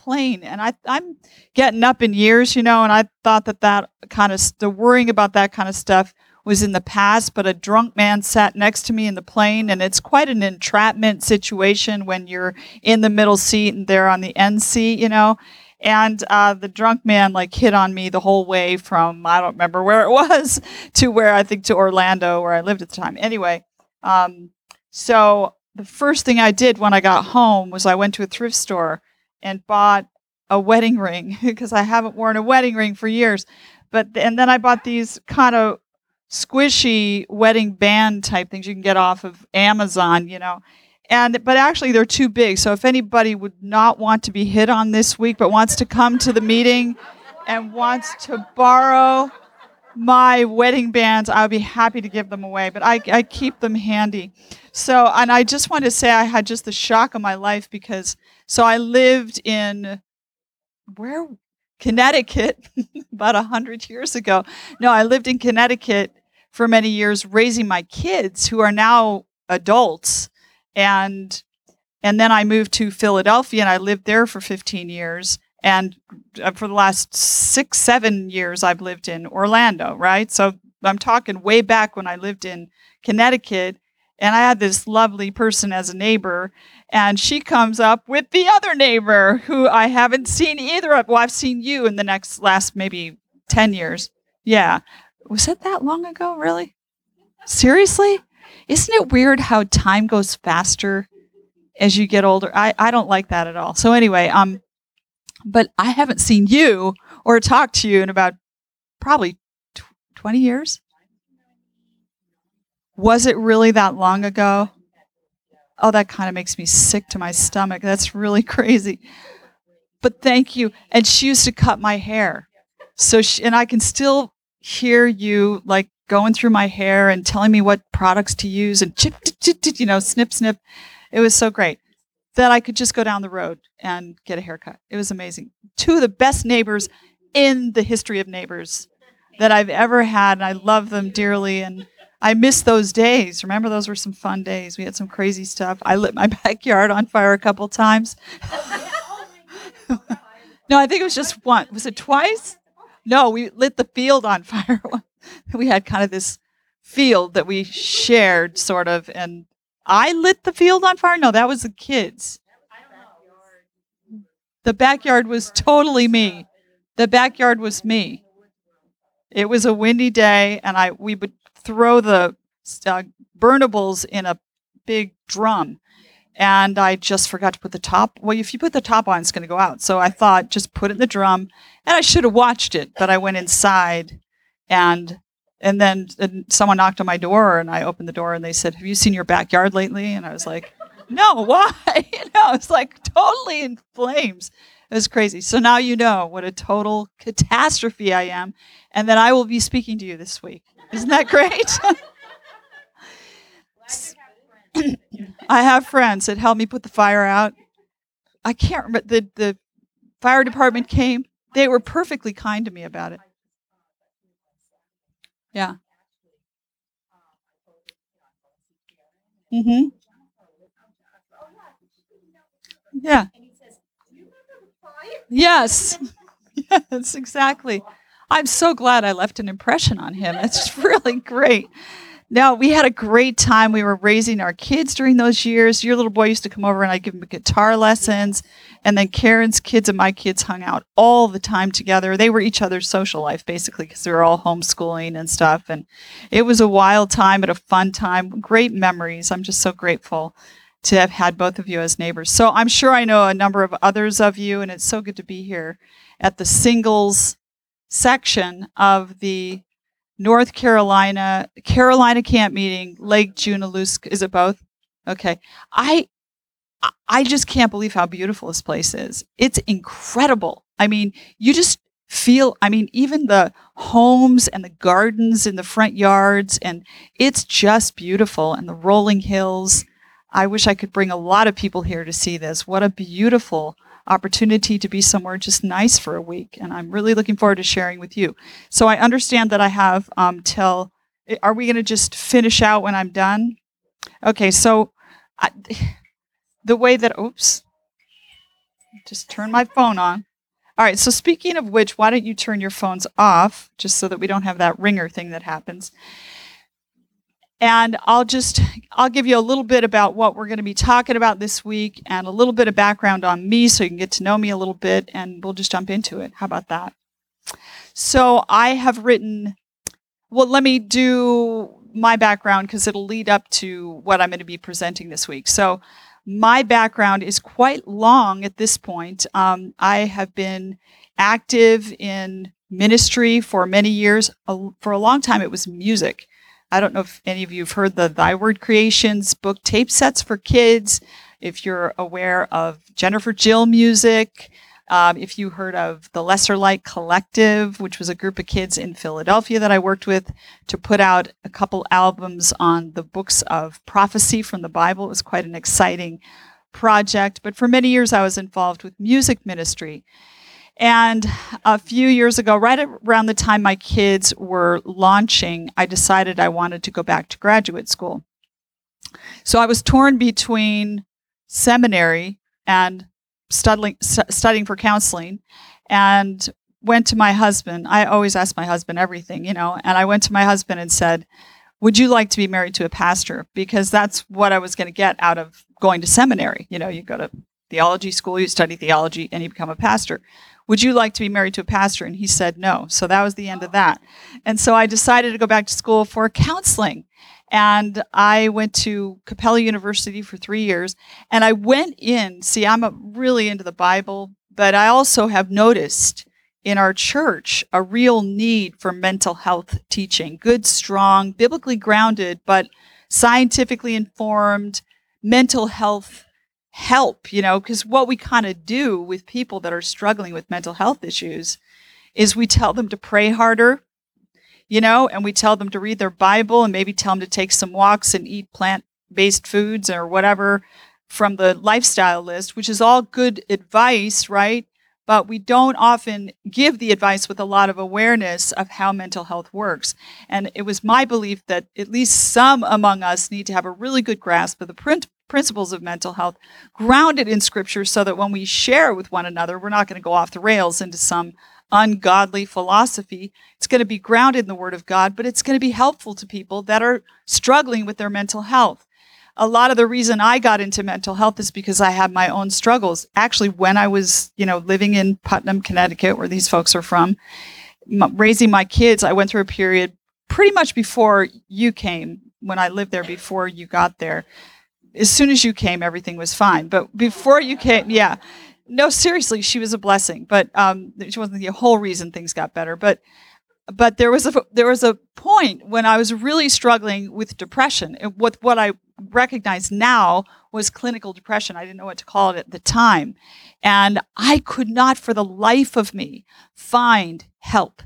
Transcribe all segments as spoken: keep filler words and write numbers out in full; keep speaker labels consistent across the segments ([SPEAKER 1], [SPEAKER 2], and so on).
[SPEAKER 1] plane. And I, I'm getting up in years, you know, and I thought that that kind of, the worrying about that kind of stuff was in the past, but a drunk man sat next to me in the plane, and it's quite an entrapment situation when you're in the middle seat and they're on the end seat, you know. And uh, the drunk man like hit on me the whole way from, I don't remember where it was, to where I think to Orlando, where I lived at the time. Anyway, um, so the first thing I did when I got home was I went to a thrift store and bought a wedding ring because I haven't worn a wedding ring for years. But and then I bought these kind of squishy wedding band type things you can get off of Amazon, you know. And but actually they're too big. So if anybody would not want to be hit on this week but wants to come to the meeting and wants to borrow my wedding bands, I'll be happy to give them away. But I, I keep them handy. So, and I just want to say I had just the shock of my life because, so I lived in, where? Connecticut about a hundred years ago. No, I lived in Connecticut for many years raising my kids who are now adults. And and then I moved to Philadelphia and I lived there for fifteen years. And for the last six, seven years, I've lived in Orlando, right? So I'm talking way back when I lived in Connecticut. And I had this lovely person as a neighbor, and she comes up with the other neighbor who I haven't seen either of. Well, I've seen you in the next last maybe ten years. Yeah. Was it that long ago, really? Seriously? Isn't it weird how time goes faster as you get older? I, I don't like that at all. So anyway, um, but I haven't seen you or talked to you in about probably tw- twenty years. Was it really that long ago? Oh, that kind of makes me sick to my stomach. That's really crazy. But thank you. And she used to cut my hair. So she, and I can still hear you like going through my hair and telling me what products to use and chip, chip, chip, chip, you know, snip, snip. It was so great that I could just go down the road and get a haircut. It was amazing. Two of the best neighbors in the history of neighbors that I've ever had. And I love them dearly. And I miss those days. Remember, those were some fun days. We had some crazy stuff. I lit my backyard on fire a couple times. No, I think it was just one. Was it twice? No, we lit the field on fire. We had kind of this field that we shared, sort of, and I lit the field on fire? No, that was the kids. The backyard was totally me. The backyard was me. It was a windy day, and I we would throw the uh, burnables in a big drum, and I just forgot to put the top. Well, if you put the top on, it's going to go out. So I thought, just put it in the drum, and I should have watched it, but I went inside, and and then and someone knocked on my door, and I opened the door, and they said, "Have you seen your backyard lately?" And I was like, "No, why?" You know, it's like totally in flames. It was crazy. So now you know what a total catastrophe I am, and that I will be speaking to you this week. Isn't that great? I have friends that helped me put the fire out. I can't remember. The, the fire department came. They were perfectly kind to me about it. Yeah. Mm-hmm. Yeah. Yes. Yes, exactly. I'm so glad I left an impression on him. It's really great. No, we had a great time. We were raising our kids during those years. Your little boy used to come over and I'd give him guitar lessons. And then Karen's kids and my kids hung out all the time together. They were each other's social life, basically, because they were all homeschooling and stuff. And it was a wild time, but a fun time. Great memories. I'm just so grateful to have had both of you as neighbors. So I'm sure I know a number of others of you, and it's so good to be here at the singles section of the North Carolina, Carolina Camp Meeting, Lake Junaluska. Is it both? Okay. I I just can't believe how beautiful this place is. It's incredible. I mean, you just feel, I mean, even the homes and the gardens in the front yards, and it's just beautiful. And the rolling hills. I wish I could bring a lot of people here to see this. What a beautiful opportunity to be somewhere just nice for a week. And I'm really looking forward to sharing with you. So I understand that I have um, till, are we going to just finish out when I'm done? Okay, so I, the way that, oops. Just turn my phone on. All right, so speaking of which, why don't you turn your phones off, just so that we don't have that ringer thing that happens. And I'll just, I'll give you a little bit about what we're going to be talking about this week and a little bit of background on me so you can get to know me a little bit, and we'll just jump into it. How about that? So I have written, well, let me do my background because it'll lead up to what I'm going to be presenting this week. So my background is quite long at this point. Um, I have been active in ministry for many years. For a long time, it was music. I don't know if any of you have heard the Thy Word Creations book tape sets for kids, if you're aware of Jennifer Jill music, um, if you heard of the Lesser Light Collective, which was a group of kids in Philadelphia that I worked with to put out a couple albums on the books of prophecy from the Bible. It was quite an exciting project. But for many years, I was involved with music ministry. And a few years ago, right around the time my kids were launching, I decided I wanted to go back to graduate school. So I was torn between seminary and studying, studying for counseling, and went to my husband. I always ask my husband everything, you know, and I went to my husband and said, would you like to be married to a pastor? Because that's what I was going to get out of going to seminary. You know, you go to theology school, you study theology, and you become a pastor. Would you like to be married to a pastor? And he said no. So that was the end of that. And so I decided to go back to school for counseling. And I went to Capella University for three years. And I went in, see, I'm a, really into the Bible, but I also have noticed in our church a real need for mental health teaching. Good, strong, biblically grounded, but scientifically informed mental health help, you know, because what we kind of do with people that are struggling with mental health issues is we tell them to pray harder, you know, and we tell them to read their Bible and maybe tell them to take some walks and eat plant-based foods or whatever from the lifestyle list, which is all good advice, right? But we don't often give the advice with a lot of awareness of how mental health works. And it was my belief that at least some among us need to have a really good grasp of the print principles of mental health grounded in Scripture so that when we share with one another, we're not going to go off the rails into some ungodly philosophy. It's going to be grounded in the Word of God, but it's going to be helpful to people that are struggling with their mental health. A lot of the reason I got into mental health is because I had my own struggles. Actually, when I was, you know, living in Putnam, Connecticut, where these folks are from, m- raising my kids, I went through a period pretty much before you came, when I lived there before you got there. As soon as you came, everything was fine. But before you came, yeah. No, seriously, she was a blessing. But um, she wasn't the whole reason things got better. But but there was a there was a point when I was really struggling with depression. And what what I recognize now was clinical depression. I didn't know what to call it at the time. And I could not for the life of me find help.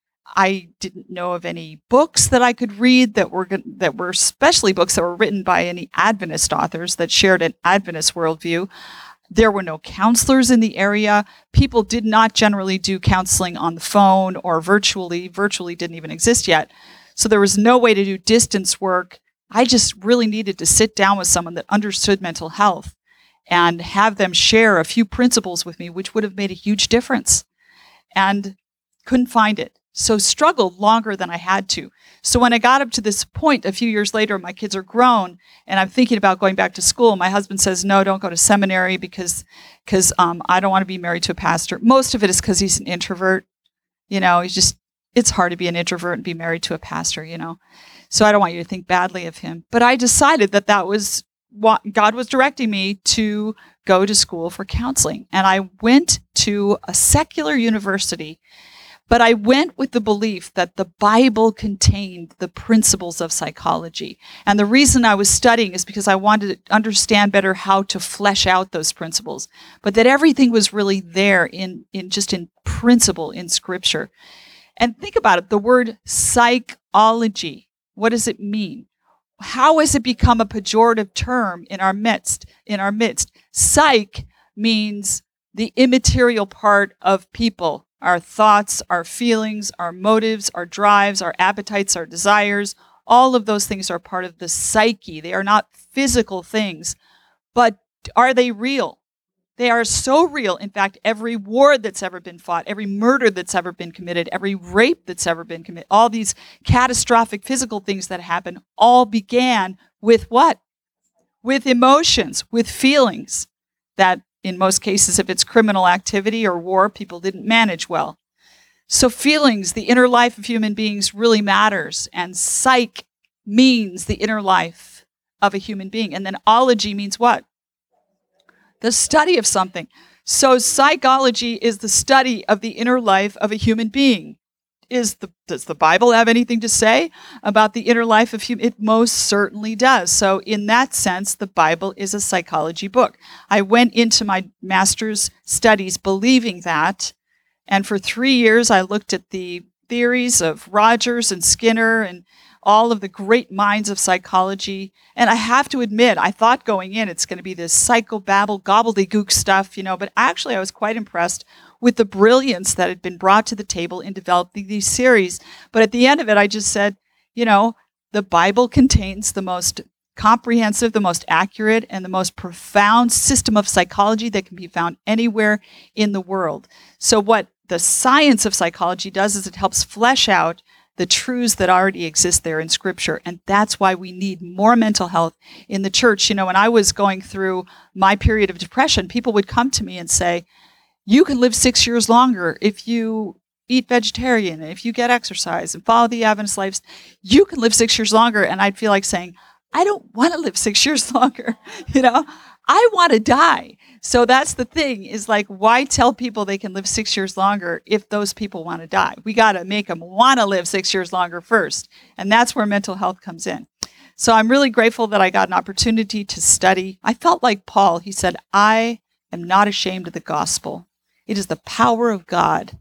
[SPEAKER 1] I didn't know of any books that I could read that were that were especially books that were written by any Adventist authors that shared an Adventist worldview. There were no counselors in the area. People did not generally do counseling on the phone or virtually. Virtually didn't even exist yet. So there was no way to do distance work. I just really needed to sit down with someone that understood mental health and have them share a few principles with me, which would have made a huge difference. And couldn't find it. So struggled longer than I had to. So when I got up to this point a few years later, my kids are grown and I'm thinking about going back to school. My husband says, no, don't go to seminary because because um, I don't want to be married to a pastor. Most of it is because he's an introvert. You know, he's just, it's hard to be an introvert and be married to a pastor, you know. So I don't want you to think badly of him. But I decided that that was what God was directing me to go to school for counseling. And I went to a secular university. But I went with the belief that the Bible contained the principles of psychology. And the reason I was studying is because I wanted to understand better how to flesh out those principles. But that everything was really there in, in just in principle in Scripture. And think about it, the word psychology, what does it mean? How has it become a pejorative term in our midst? In our midst, psych means the immaterial part of people. Our thoughts, our feelings, our motives, our drives, our appetites, our desires, all of those things are part of the psyche. They are not physical things, but are they real? They are so real. In fact, every war that's ever been fought, every murder that's ever been committed, every rape that's ever been committed, all these catastrophic physical things that happen all began with what? With emotions, with feelings that in most cases, if it's criminal activity or war, people didn't manage well. So feelings, the inner life of human beings really matters. And psych means the inner life of a human being. And then ology means what? The study of something. So psychology is the study of the inner life of a human being. Is the, does the Bible have anything to say about the inner life of human? It most certainly does. So in that sense, the Bible is a psychology book. I went into my master's studies believing that. And for three years, I looked at the theories of Rogers and Skinner and all of the great minds of psychology. And I have to admit, I thought going in, it's going to be this psychobabble, gobbledygook stuff, you know, but actually I was quite impressed with the brilliance that had been brought to the table in developing these series. But at the end of it, I just said, you know, the Bible contains the most comprehensive, the most accurate, and the most profound system of psychology that can be found anywhere in the world. So what the science of psychology does is it helps flesh out the truths that already exist there in Scripture. And that's why we need more mental health in the church. You know, when I was going through my period of depression, people would come to me and say, you can live six years longer if you eat vegetarian, if you get exercise and follow the Adventist lives, you can live six years longer. And I'd feel like saying, I don't want to live six years longer. You know, I want to die. So that's the thing is like, why tell people they can live six years longer if those people want to die? We got to make them want to live six years longer first. And that's where mental health comes in. So I'm really grateful that I got an opportunity to study. I felt like Paul. He said, I am not ashamed of the gospel. It is the power of God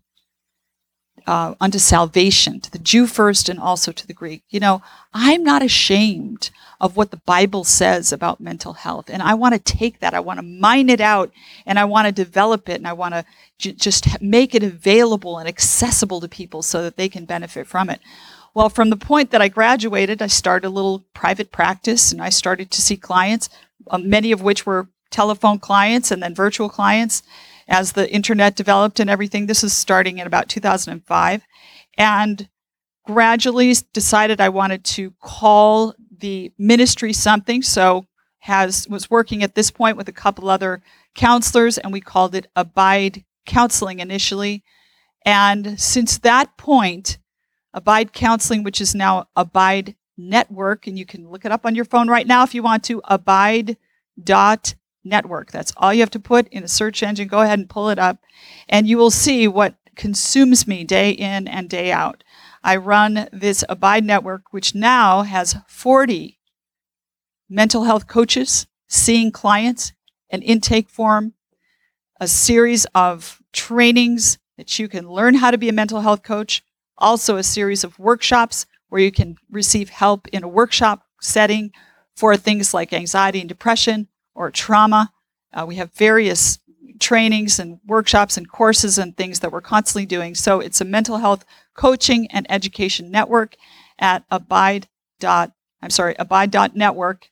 [SPEAKER 1] uh, unto salvation, to the Jew first and also to the Greek. You know, I'm not ashamed of what the Bible says about mental health. And I want to take that, I want to mine it out, and I want to develop it, and I want to j- just make it available and accessible to people so that they can benefit from it. Well, from the point that I graduated, I started a little private practice, and I started to see clients, uh, many of which were telephone clients and then virtual clients as the internet developed and everything. This is starting in about two thousand five. And gradually decided I wanted to call the ministry something. So has was working at this point with a couple other counselors, and we called it Abide Counseling initially. And since that point, Abide Counseling, which is now Abide Network, and you can look it up on your phone right now if you want to, abide dot network. That's all you have to put in a search engine. Go ahead and pull it up, and you will see what consumes me day in and day out. I run this Abide Network, which now has forty mental health coaches seeing clients, an intake form, a series of trainings that you can learn how to be a mental health coach, also a series of workshops where you can receive help in a workshop setting for things like anxiety and depression or trauma. Uh, we have various trainings and workshops and courses and things that we're constantly doing. So it's a mental health coaching and education network at abide. I'm sorry, abide dot network.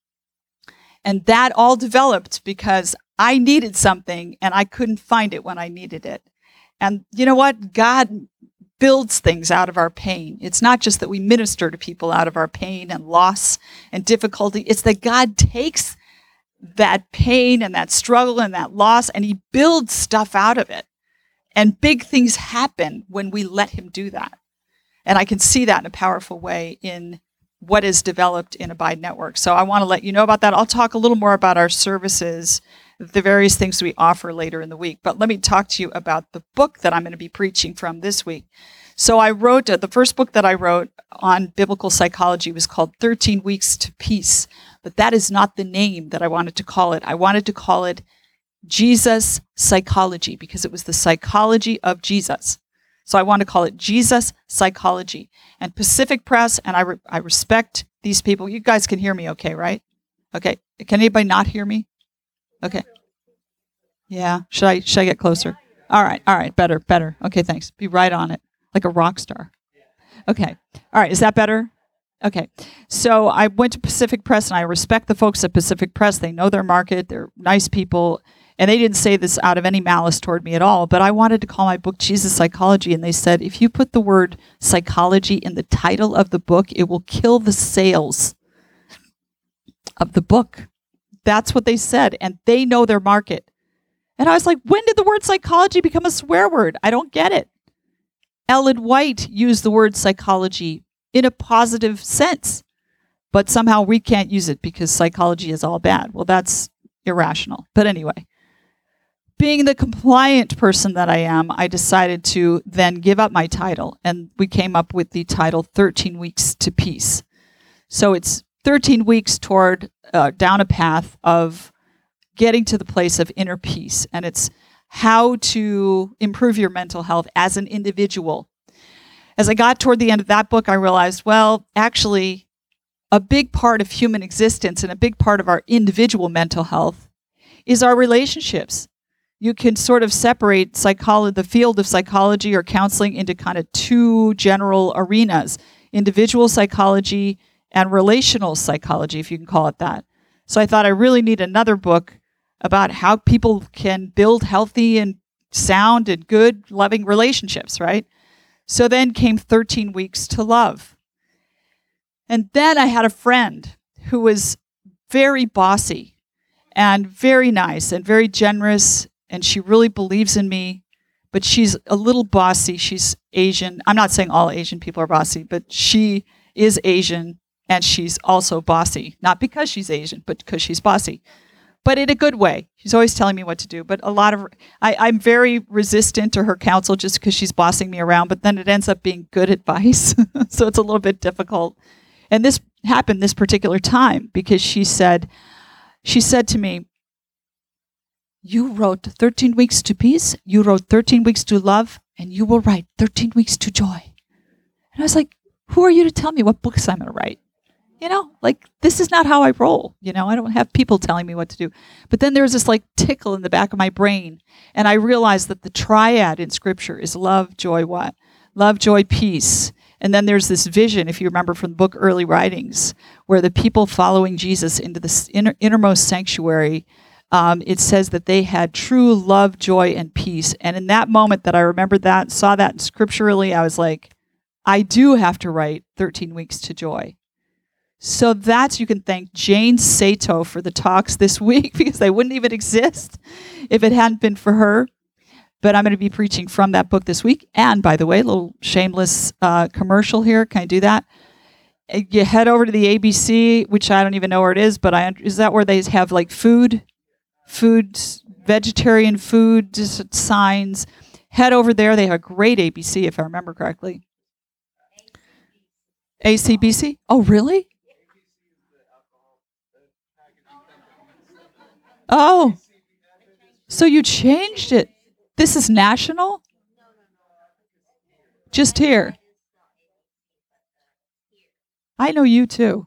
[SPEAKER 1] And that all developed because I needed something and I couldn't find it when I needed it. And you know what? God builds things out of our pain. It's not just that we minister to people out of our pain and loss and difficulty. It's that God takes that pain and that struggle and that loss, and he builds stuff out of it. And big things happen when we let him do that. And I can see that in a powerful way in what is developed in Abide Network. So I want to let you know about that. I'll talk a little more about our services, the various things we offer later in the week. But let me talk to you about the book that I'm going to be preaching from this week. So I wrote, uh, the first book that I wrote on biblical psychology was called thirteen Weeks to Peace. But that is not the name that I wanted to call it. I wanted to call it Jesus Psychology because it was the psychology of Jesus. So I want to call it Jesus Psychology. And Pacific Press, and I, re- I respect these people. You guys can hear me okay, right? Okay. Can anybody not hear me? Okay. Yeah. Should I, should I get closer? All right. All right. Better, better. Okay, thanks. Be right on it. Like a rock star. Okay. All right. Is that better? Okay. So I went to Pacific Press, and I respect the folks at Pacific Press. They know their market. They're nice people. And they didn't say this out of any malice toward me at all, but I wanted to call my book Jesus Psychology. And they said, if you put the word psychology in the title of the book, it will kill the sales of the book. That's what they said. And they know their market. And I was like, when did the word psychology become a swear word? I don't get it. Ellen White used the word psychology in a positive sense, but somehow we can't use it because psychology is all bad. Well, that's irrational. But anyway, being the compliant person that I am, I decided to then give up my title, and we came up with the title thirteen Weeks to Peace. So it's thirteen weeks toward uh, down a path of getting to the place of inner peace, and it's how to improve your mental health as an individual. As I got toward the end of that book, I realized, well, actually, a big part of human existence and a big part of our individual mental health is our relationships. You can sort of separate psychology, the field of psychology or counseling into kind of two general arenas, individual psychology and relational psychology, if you can call it that. So I thought I really need another book about how people can build healthy and sound and good, loving relationships, right? So then came thirteen Weeks to Love. And then I had a friend who was very bossy and very nice and very generous, and she really believes in me, but she's a little bossy. She's Asian. I'm not saying all Asian people are bossy, but she is Asian, and she's also bossy. Not because she's Asian, but because she's bossy. But in a good way. She's always telling me what to do. But a lot of, I, I'm very resistant to her counsel just because she's bossing me around, but then it ends up being good advice. So it's a little bit difficult. And this happened this particular time because she said, she said to me, you wrote thirteen Weeks to Peace, you wrote thirteen Weeks to Love, and you will write thirteen Weeks to Joy. And I was like, who are you to tell me what books I'm going to write? You know, like, this is not how I roll. You know, I don't have people telling me what to do. But then there was this like tickle in the back of my brain. And I realized that the triad in Scripture is love, joy, what? Love, joy, peace. And then there's this vision, if you remember from the book Early Writings, where the people following Jesus into the inner, innermost sanctuary, um, it says that they had true love, joy, and peace. And in that moment that I remembered that, saw that scripturally, I was like, I do have to write thirteen Weeks to Joy. So that's, you can thank Jane Sato for the talks this week because they wouldn't even exist if it hadn't been for her. But I'm going to be preaching from that book this week. And by the way, a little shameless uh, commercial here. Can I do that? You head over to the A B C, which I don't even know where it is, but I is that where they have like food, food, vegetarian food signs? Head over there. They have a great A B C, if I remember correctly. A C B C? Oh, really? Oh, so you changed it. This is national? Just here. I know you too.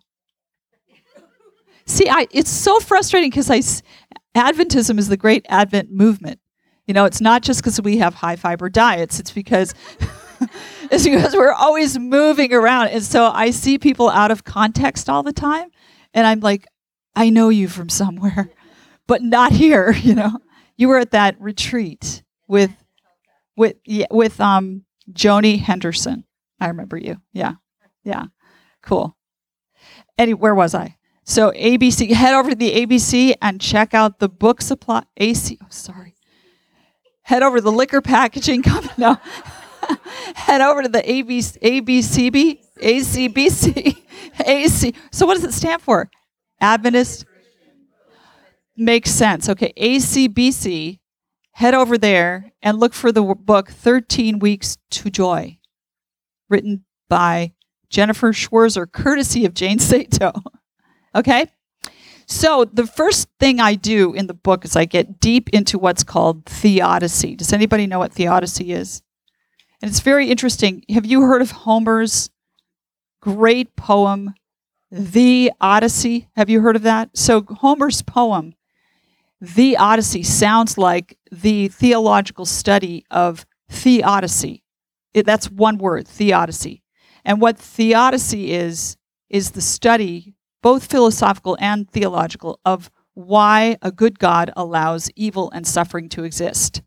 [SPEAKER 1] See, I it's so frustrating because I Adventism is the great Advent movement. You know, it's not just because we have high fiber diets. It's because it's because we're always moving around. And so I see people out of context all the time. And I'm like, I know you from somewhere, but not here. You know, you were at that retreat with with yeah, with um Joni Henderson. I remember you. Yeah. Yeah. Cool. Any where was I? So A B C, head over to the A B C and check out the book supply. A C, oh, sorry. Head over to the liquor packaging company. No. Head over to the A B C, A B C B, A C B C, A C. So what does it stand for? Adventist. Makes sense. Okay, A C B C. Head over there and look for the w- book thirteen Weeks to Joy, written by Jennifer Schwerzer, courtesy of Jane Sato. Okay? So the first thing I do in the book is I get deep into what's called theodicy. Does anybody know what theodicy is? And it's very interesting. Have you heard of Homer's great poem, The Odyssey? Have you heard of that? So Homer's poem, The Odyssey, sounds like the theological study of theodicy. It, that's one word, theodicy. And what theodicy is, is the study, both philosophical and theological, of why a good God allows evil and suffering to exist.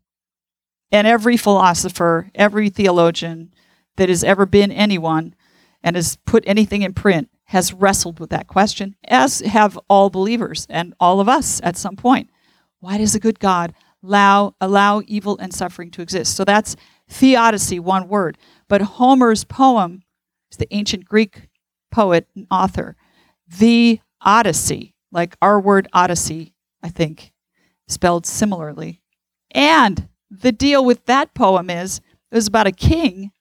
[SPEAKER 1] And every philosopher, every theologian that has ever been anyone and has put anything in print has wrestled with that question, as have all believers and all of us at some point. Why does a good God allow, allow evil and suffering to exist? So that's theodicy, one word. But Homer's poem is the ancient Greek poet and author. The Odyssey, like our word Odyssey, I think, spelled similarly. And the deal with that poem is, it was about a king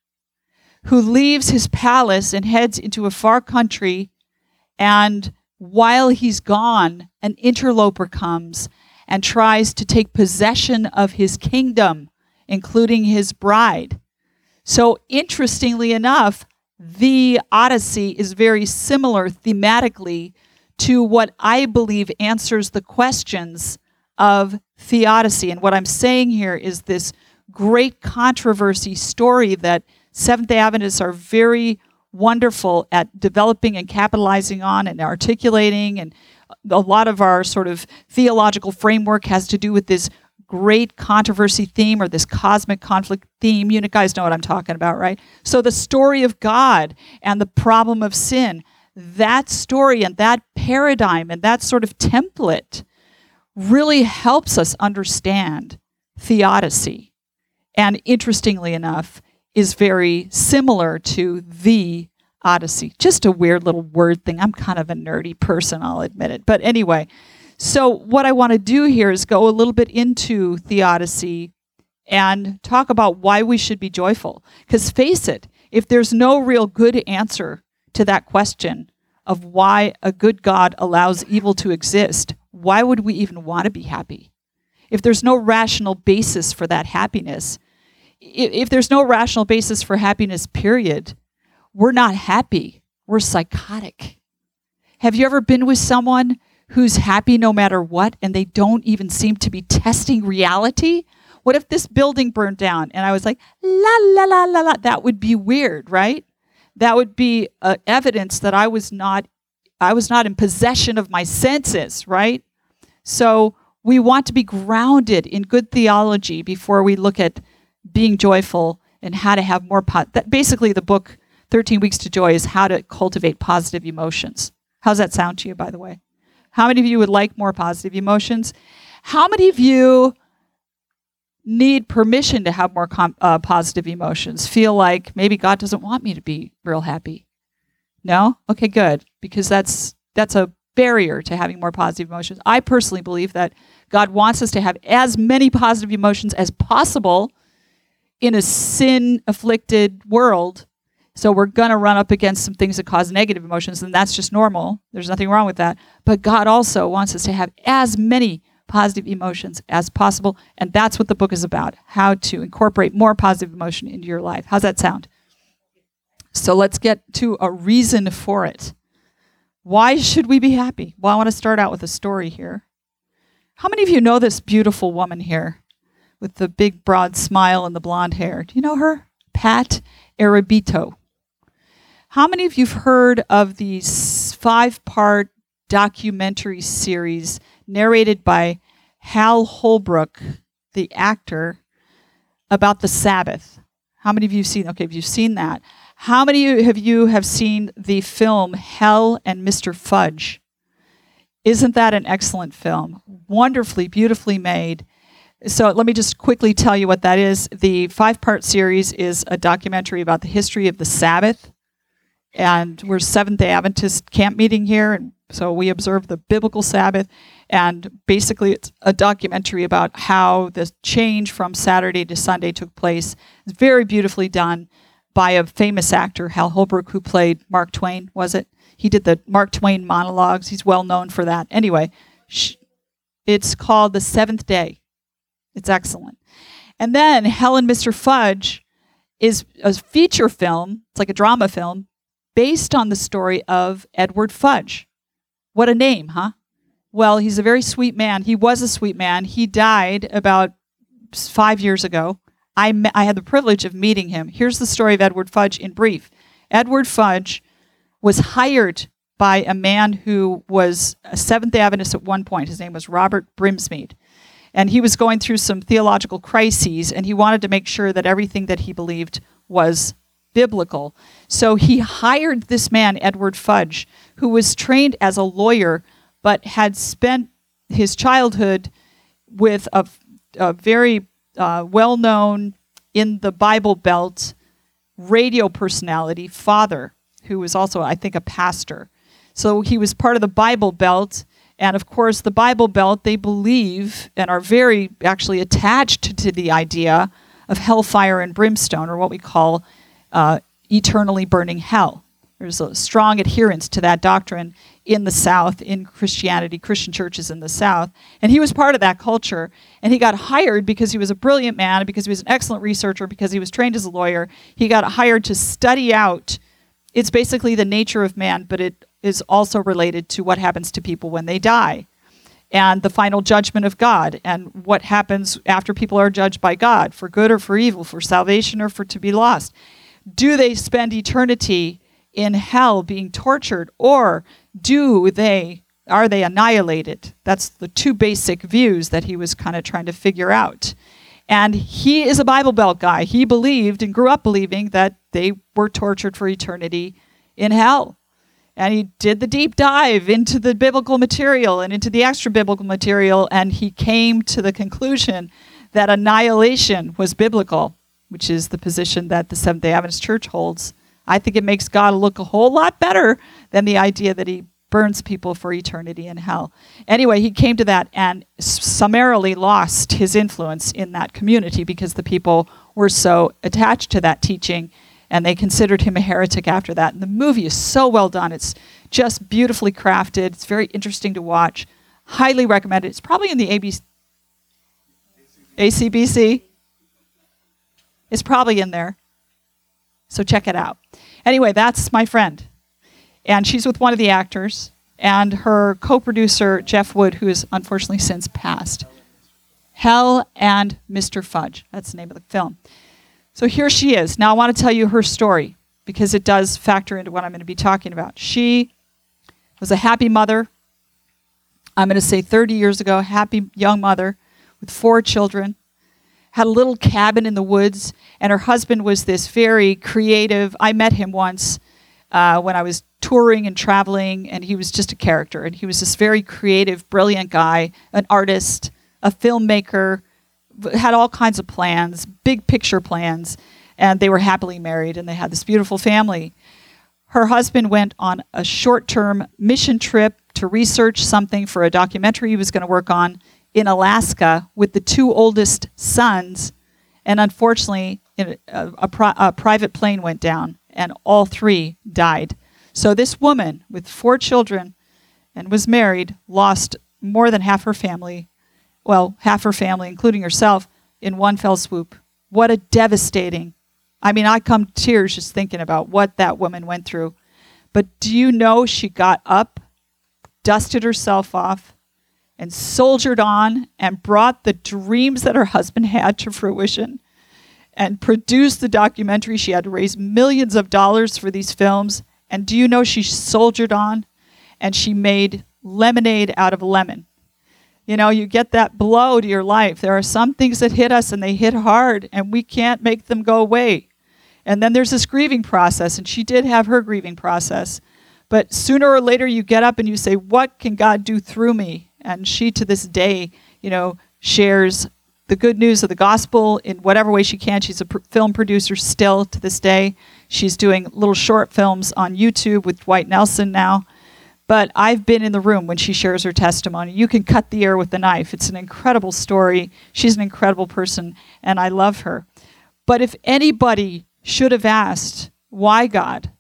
[SPEAKER 1] who leaves his palace and heads into a far country, and while he's gone, an interloper comes and tries to take possession of his kingdom, including his bride. So interestingly enough, the Odyssey is very similar thematically to what I believe answers the questions of theodicy. And what I'm saying here is this great controversy story that Seventh-day Adventists are very wonderful at developing and capitalizing on and articulating. And a lot of our sort of theological framework has to do with this great controversy theme or this cosmic conflict theme. You guys know what I'm talking about, right? So the story of God and the problem of sin, that story and that paradigm and that sort of template really helps us understand theodicy. And interestingly enough, is very similar to the Odyssey. Just a weird little word thing. I'm kind of a nerdy person, I'll admit it. But anyway, so what I want to do here is go a little bit into theodicy and talk about why we should be joyful. Because face it, if there's no real good answer to that question of why a good God allows evil to exist, why would we even want to be happy? If there's no rational basis for that happiness, if there's no rational basis for happiness, period, we're not happy. We're psychotic. Have you ever been with someone who's happy no matter what, and they don't even seem to be testing reality? What if this building burned down and I was like, la, la, la, la, la? That would be weird, right? That would be uh, evidence that I was not, I was not in possession of my senses, right? So we want to be grounded in good theology before we look at being joyful and how to have more po- that basically the book thirteen Weeks to Joy is how to cultivate positive emotions. How's that sound to you, by the way? How many of you would like more positive emotions? How many of you need permission to have more com- uh, positive emotions? Feel like maybe God doesn't want me to be real happy? No? Okay, good. Because that's that's a barrier to having more positive emotions. I personally believe that God wants us to have as many positive emotions as possible in a sin-afflicted world. So we're going to run up against some things that cause negative emotions, and that's just normal. There's nothing wrong with that. But God also wants us to have as many positive emotions as possible, and that's what the book is about, how to incorporate more positive emotion into your life. How's that sound? So let's get to a reason for it. Why should we be happy? Well, I want to start out with a story here. How many of you know this beautiful woman here with the big, broad smile and the blonde hair? Do you know her? Pat Arabito. How many of you have heard of the five-part documentary series narrated by Hal Holbrook, the actor, about the Sabbath? How many of you have seen? Okay, if you've seen that. How many of you have seen the film Hell and Mister Fudge? Isn't that an excellent film? Wonderfully, beautifully made. So let me just quickly tell you what that is. The five-part series is a documentary about the history of the Sabbath. And we're Seventh-day Adventist camp meeting here, and so we observe the biblical Sabbath. And basically it's a documentary about how the change from Saturday to Sunday took place. It's very beautifully done by a famous actor, Hal Holbrook, who played Mark Twain, was it? He did the Mark Twain monologues. He's well known for that. Anyway, sh- it's called The Seventh Day. It's excellent. And then Hell and Mister Fudge is a feature film. It's like a drama film based on the story of Edward Fudge. What a name, huh? Well, he's a very sweet man. He was a sweet man. He died about five years ago. I, me- I had the privilege of meeting him. Here's the story of Edward Fudge in brief. Edward Fudge was hired by a man who was a Seventh-day Adventist at one point. His name was Robert Brimsmead. And he was going through some theological crises, and he wanted to make sure that everything that he believed was biblical. So he hired this man, Edward Fudge, who was trained as a lawyer, but had spent his childhood with a, a very uh, well-known in the Bible Belt radio personality, father, who was also, I think, a pastor. So he was part of the Bible Belt. And of course, the Bible Belt, they believe and are very actually attached to the idea of hellfire and brimstone, or what we call uh, eternally burning hell. There's a strong adherence to that doctrine in the South, in Christianity, Christian churches in the South. And he was part of that culture. And he got hired because he was a brilliant man, because he was an excellent researcher, because he was trained as a lawyer. He got hired to study out. It's basically the nature of man, but it is also related to what happens to people when they die, and the final judgment of God, and what happens after people are judged by God, for good or for evil, for salvation or for to be lost. Do they spend eternity in hell being tortured, or do they are they annihilated? That's the two basic views that he was kind of trying to figure out. And he is a Bible Belt guy. He believed and grew up believing that they were tortured for eternity in hell. And he did the deep dive into the biblical material and into the extra biblical material, and he came to the conclusion that annihilation was biblical, which is the position that the Seventh-day Adventist Church holds. I think it makes God look a whole lot better than the idea that he burns people for eternity in hell. Anyway, he came to that and summarily lost his influence in that community because the people were so attached to that teaching, and they considered him a heretic after that. And the movie is so well done. It's just beautifully crafted. It's very interesting to watch. Highly recommended. It's probably in the A B C, A C B C. It's probably in there. So check it out. Anyway, that's my friend. And she's with one of the actors, and her co-producer, Jeff Wood, who has unfortunately since passed. Hell and Mister Fudge. That's the name of the film. So here she is. Now I want to tell you her story, because it does factor into what I'm going to be talking about. She was a happy mother. I'm going to say thirty years ago, happy young mother with four children. Had a little cabin in the woods, and her husband was this very creative. I met him once uh, when I was touring and traveling, and he was just a character. And he was this very creative, brilliant guy, an artist, a filmmaker, had all kinds of plans, big picture plans, and they were happily married, and they had this beautiful family. Her husband went on a short-term mission trip to research something for a documentary he was going to work on in Alaska with the two oldest sons, and unfortunately, a, a, pri- a private plane went down, and all three died. So this woman with four children and was married lost more than half her family, well, half her family, including herself, in one fell swoop. What a devastating, I mean, I come to tears just thinking about what that woman went through. But do you know she got up, dusted herself off, and soldiered on and brought the dreams that her husband had to fruition and produced the documentary? She had to raise millions of dollars for these films. And do you know she soldiered on and she made lemonade out of a lemon? You know, you get that blow to your life. There are some things that hit us and they hit hard and we can't make them go away. And then there's this grieving process, and she did have her grieving process. But sooner or later you get up and you say, what can God do through me? And she, to this day, you know, shares the good news of the gospel in whatever way she can. She's a pr- film producer still to this day. She's doing little short films on YouTube with Dwight Nelson now. But I've been in the room when she shares her testimony. You can cut the air with the knife. It's an incredible story. She's an incredible person, and I love her. But if anybody should have asked, why God?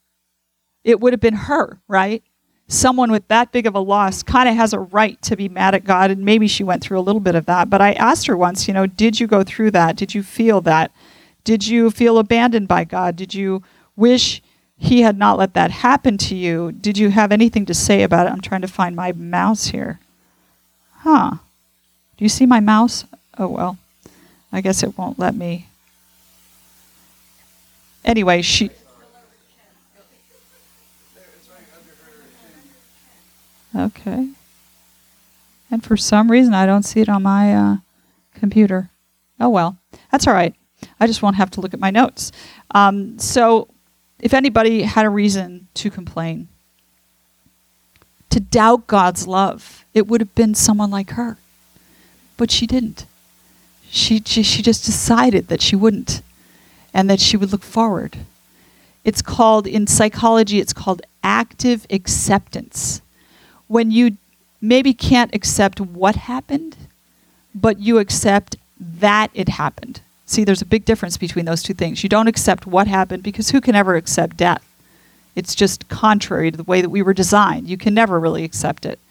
[SPEAKER 1] It would have been her, right? Someone with that big of a loss kind of has a right to be mad at God, and maybe she went through a little bit of that. But I asked her once, you know, did you go through that? Did you feel that? Did you feel abandoned by God? Did you wish he had not let that happen to you? Did you have anything to say about it? I'm trying to find my mouse here. Huh. Do you see my mouse? Oh, well, I guess it won't let me. Anyway, she... Okay. And for some reason, I don't see it on my uh, computer. Oh, well. That's all right. I just won't have to look at my notes. Um, so if anybody had a reason to complain, to doubt God's love, it would have been someone like her. But she didn't. She, she, she just decided that she wouldn't and that she would look forward. It's called, in psychology, it's called active acceptance. When you maybe can't accept what happened, but you accept that it happened. See, there's a big difference between those two things. You don't accept what happened because who can ever accept death? It's just contrary to the way that we were designed. You can never really accept it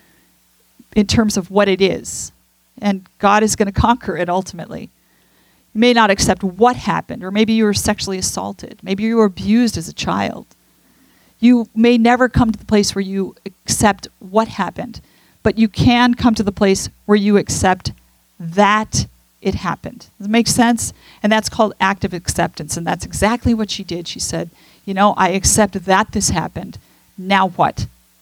[SPEAKER 1] in terms of what it is. And God is going to conquer it ultimately. You may not accept what happened, or maybe you were sexually assaulted. Maybe you were abused as a child. You may never come to the place where you accept what happened, but you can come to the place where you accept that it happened. Does it make sense? And that's called active acceptance, and that's exactly what she did. She said, you know, I accept that this happened. Now what?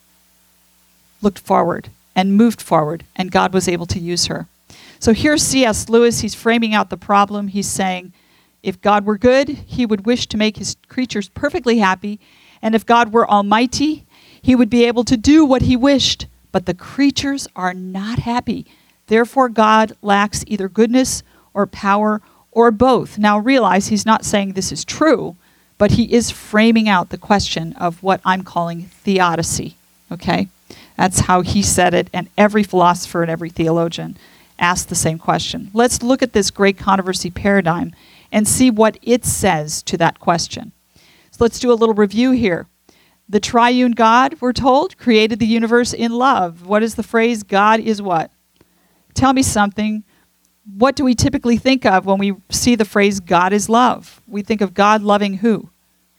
[SPEAKER 1] Looked forward and moved forward, and God was able to use her. So here's C S Lewis. He's framing out the problem. He's saying, if God were good, he would wish to make his creatures perfectly happy. And if God were almighty, he would be able to do what he wished. But the creatures are not happy. Therefore, God lacks either goodness or power or both. Now realize he's not saying this is true, but he is framing out the question of what I'm calling theodicy. Okay? That's how he said it, and every philosopher and every theologian asked the same question. Let's look at this great controversy paradigm and see what it says to that question. So let's do a little review here. The triune God, we're told, created the universe in love. What is the phrase? God is what? Tell me something. What do we typically think of when we see the phrase God is love? We think of God loving who?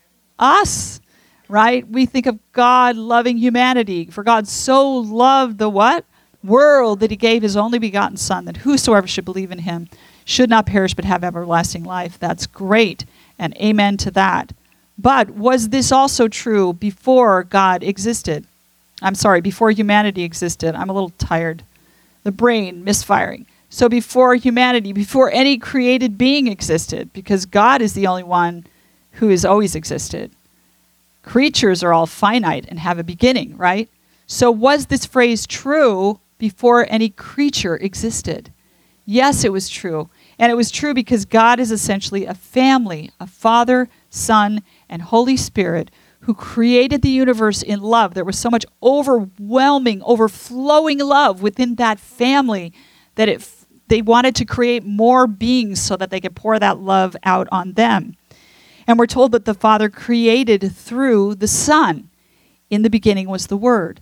[SPEAKER 1] Us, right? We think of God loving humanity. For God so loved the what? World that he gave his only begotten Son, that whosoever should believe in him should not perish but have everlasting life. That's great, and amen to that. But was this also true before God existed? I'm sorry, before humanity existed. I'm a little tired. The brain misfiring. So before humanity, before any created being existed, because God is the only one who has always existed. Creatures are all finite and have a beginning, right? So was this phrase true before any creature existed? Yes, it was true. And it was true because God is essentially a family, a Father, Son, and Holy Spirit who created the universe in love. There was so much overwhelming, overflowing love within that family that it, they wanted to create more beings so that they could pour that love out on them. And we're told that the Father created through the Son. In the beginning was the Word.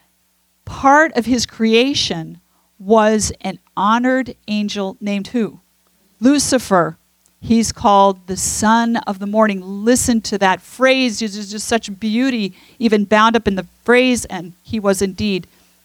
[SPEAKER 1] Part of his creation was an honored angel named who? Lucifer. He's called the son of the morning. Listen to that phrase. There's just such beauty even bound up in the phrase. And he was indeed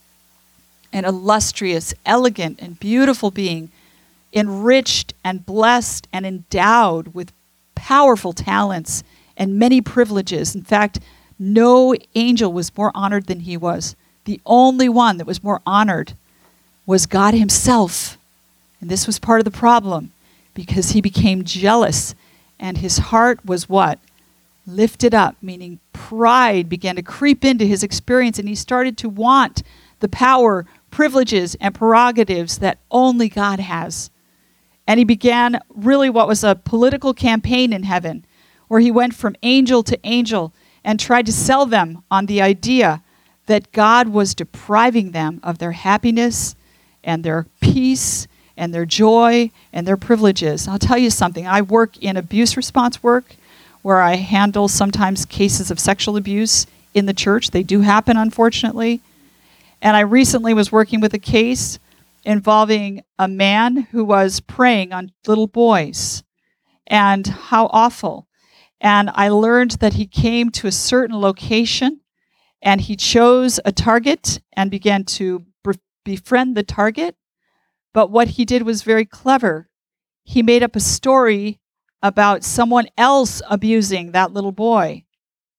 [SPEAKER 1] an illustrious, elegant, and beautiful being, enriched and blessed and endowed with powerful talents and many privileges. In fact, no angel was more honored than he was. The only one that was more honored was God himself. And this was part of the problem, because he became jealous, and his heart was what? Lifted up, meaning pride began to creep into his experience, and he started to want the power, privileges, and prerogatives that only God has. And he began really what was a political campaign in heaven, where he went from angel to angel and tried to sell them on the idea that God was depriving them of their happiness and their peace and their joy and their privileges. I'll tell you something. I work in abuse response work where I handle sometimes cases of sexual abuse in the church. They do happen, unfortunately. And I recently was working with a case involving a man who was preying on little boys. And how awful. And I learned that he came to a certain location and he chose a target and began to be- befriend the target. But what he did was very clever. He made up a story about someone else abusing that little boy.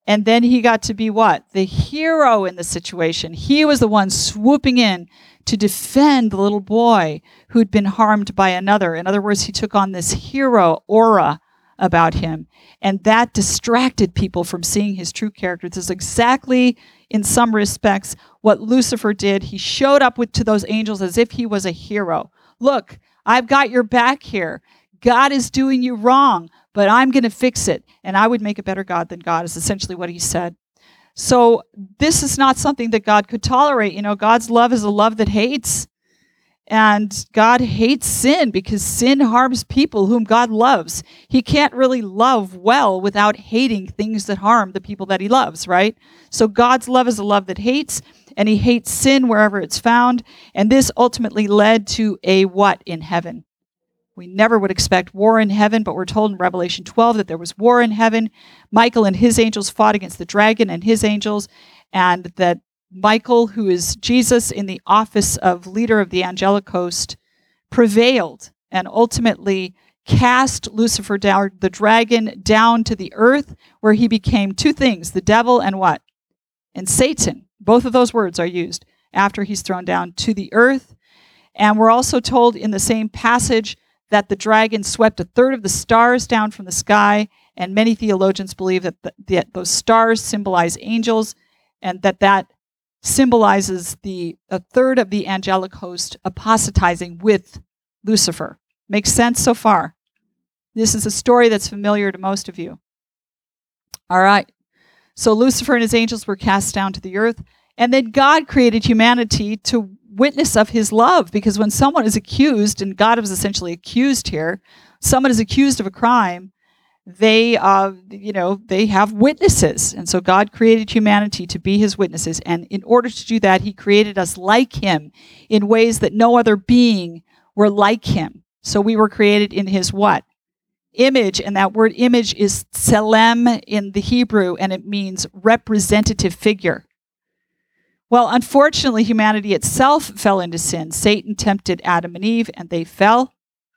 [SPEAKER 1] And then he got to be what? The hero in the situation. He was the one swooping in to defend the little boy who'd been harmed by another. In other words, he took on this hero aura about him. And that distracted people from seeing his true character. This is exactly, in some respects, what Lucifer did. He showed up with to those angels as if he was a hero. Look, I've got your back here. God is doing you wrong, but I'm going to fix it. And I would make a better God than God, is essentially what he said. So this is not something that God could tolerate. You know, God's love is a love that hates. And God hates sin because sin harms people whom God loves. He can't really love well without hating things that harm the people that he loves, right? So God's love is a love that hates, and he hates sin wherever it's found. And this ultimately led to a what in heaven? We never would expect war in heaven, but we're told in Revelation twelve that there was war in heaven. Michael and his angels fought against the dragon and his angels, and that Michael, who is Jesus in the office of leader of the angelic host, prevailed and ultimately cast Lucifer down, the dragon, down to the earth, where he became two things, the devil and what? And Satan. Both of those words are used after he's thrown down to the earth. And we're also told in the same passage that the dragon swept a third of the stars down from the sky, and many theologians believe that, the, that those stars symbolize angels, and that that symbolizes the a third of the angelic host apostatizing with Lucifer. Makes sense so far? This is a story that's familiar to most of you. All right. So Lucifer and his angels were cast down to the earth, and then God created humanity to witness of his love, because when someone is accused, and God was essentially accused here, someone is accused of a crime, they, uh, you know, they have witnesses. And so God created humanity to be his witnesses. And in order to do that, he created us like him in ways that no other being were like him. So we were created in his what? Image. And that word image is tselem in the Hebrew, and it means representative figure. Well, unfortunately, humanity itself fell into sin. Satan tempted Adam and Eve, and they fell.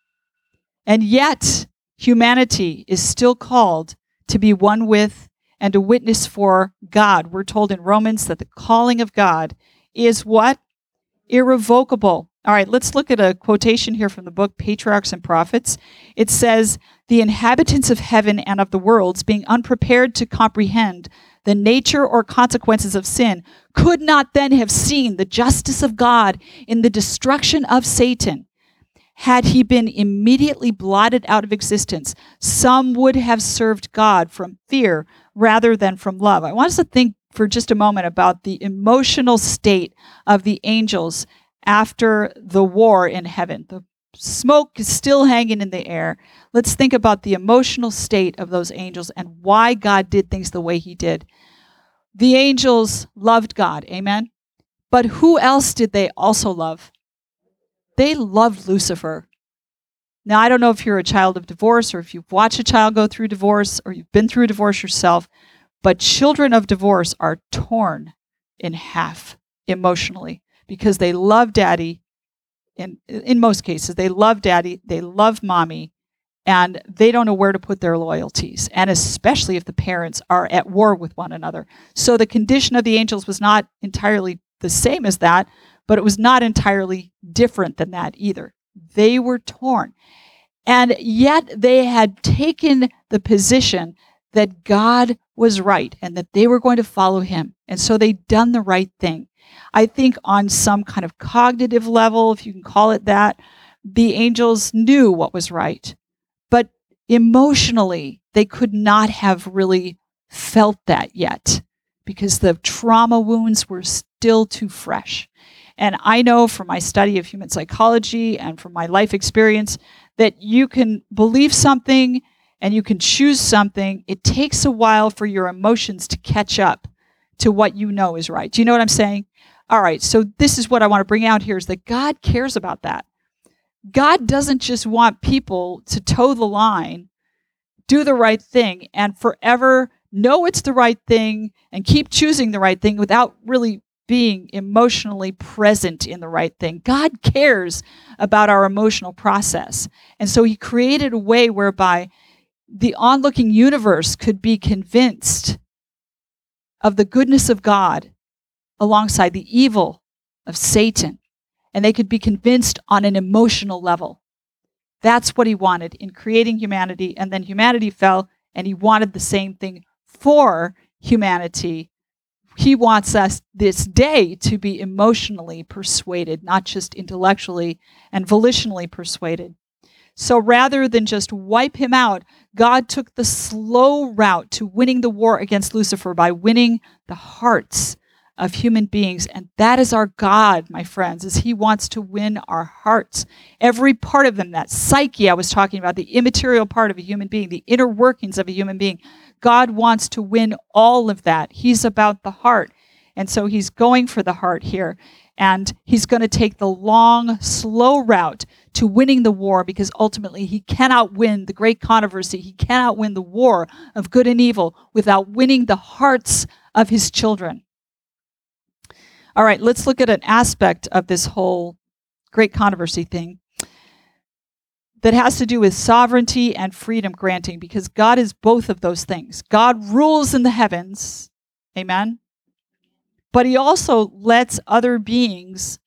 [SPEAKER 1] And yet, humanity is still called to be one with and to witness for God. We're told in Romans that the calling of God is what? Irrevocable. All right, let's look at a quotation here from the book Patriarchs and Prophets. It says, "The inhabitants of heaven and of the worlds, being unprepared to comprehend the nature or consequences of sin, could not then have seen the justice of God in the destruction of Satan. Had he been immediately blotted out of existence, some would have served God from fear rather than from love." I want us to think for just a moment about the emotional state of the angels after the war in heaven. The smoke is still hanging in the air. Let's think about the emotional state of those angels and why God did things the way he did. The angels loved God, amen? But who else did they also love? They loved Lucifer. Now, I don't know if you're a child of divorce or if you've watched a child go through divorce or you've been through divorce yourself, but children of divorce are torn in half emotionally because they love daddy. In, in most cases, they love daddy, they love mommy, and they don't know where to put their loyalties, and especially if the parents are at war with one another. So the condition of the angels was not entirely the same as that, but it was not entirely different than that either. They were torn. And yet they had taken the position that God was right and that they were going to follow him. And so they'd done the right thing. I think on some kind of cognitive level, if you can call it that, the angels knew what was right. But emotionally, they could not have really felt that yet because the trauma wounds were still too fresh. And I know from my study of human psychology and from my life experience that you can believe something and you can choose something. It takes a while for your emotions to catch up to what you know is right. Do you know what I'm saying? All right, so this is what I want to bring out here is that God cares about that. God doesn't just want people to toe the line, do the right thing, and forever know it's the right thing and keep choosing the right thing without really being emotionally present in the right thing. God cares about our emotional process. And so he created a way whereby the onlooking universe could be convinced of the goodness of God alongside the evil of Satan. And they could be convinced on an emotional level. That's what he wanted in creating humanity. And then humanity fell, and he wanted the same thing for humanity. He wants us this day to be emotionally persuaded, not just intellectually and volitionally persuaded. So rather than just wipe him out, God took the slow route to winning the war against Lucifer by winning the hearts of human beings. And that is our God, my friends, is he wants to win our hearts. Every part of them, that psyche I was talking about, the immaterial part of a human being, the inner workings of a human being, God wants to win all of that. He's about the heart. And so he's going for the heart here. And he's going to take the long, slow route to winning the war, because ultimately he cannot win the great controversy. He cannot win the war of good and evil without winning the hearts of his children. All right, let's look at an aspect of this whole great controversy thing that has to do with sovereignty and freedom granting, because God is both of those things. God rules in the heavens, amen? But he also lets other beings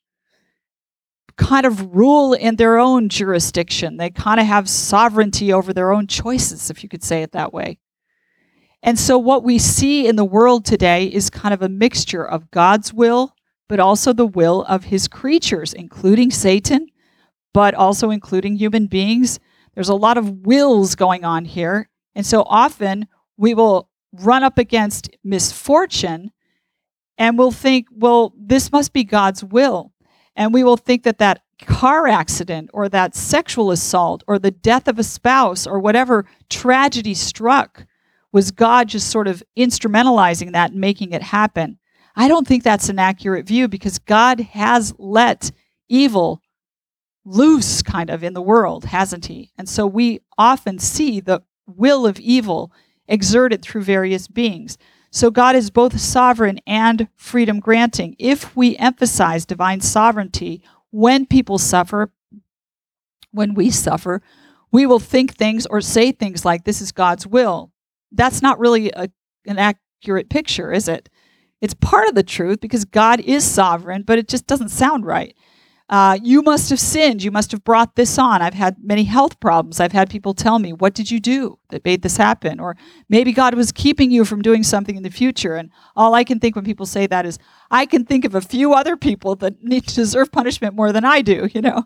[SPEAKER 1] kind of rule in their own jurisdiction. They kind of have sovereignty over their own choices, if you could say it that way. And so what we see in the world today is kind of a mixture of God's will, but also the will of his creatures, including Satan, but also including human beings. There's a lot of wills going on here. And so often we will run up against misfortune and we'll think, well, this must be God's will. And we will think that that car accident or that sexual assault or the death of a spouse or whatever tragedy struck was God just sort of instrumentalizing that and making it happen. I don't think that's an accurate view, because God has let evil loose kind of in the world, hasn't he? And so we often see the will of evil exerted through various beings. So God is both sovereign and freedom granting. If we emphasize divine sovereignty when people suffer, when we suffer, we will think things or say things like, this is God's will. That's not really a, an accurate picture, is it? It's part of the truth, because God is sovereign, but it just doesn't sound right. Uh, you must have sinned. You must have brought this on. I've had many health problems. I've had people tell me, what did you do that made this happen? Or maybe God was keeping you from doing something in the future. And all I can think when people say that is, I can think of a few other people that need to deserve punishment more than I do, you know.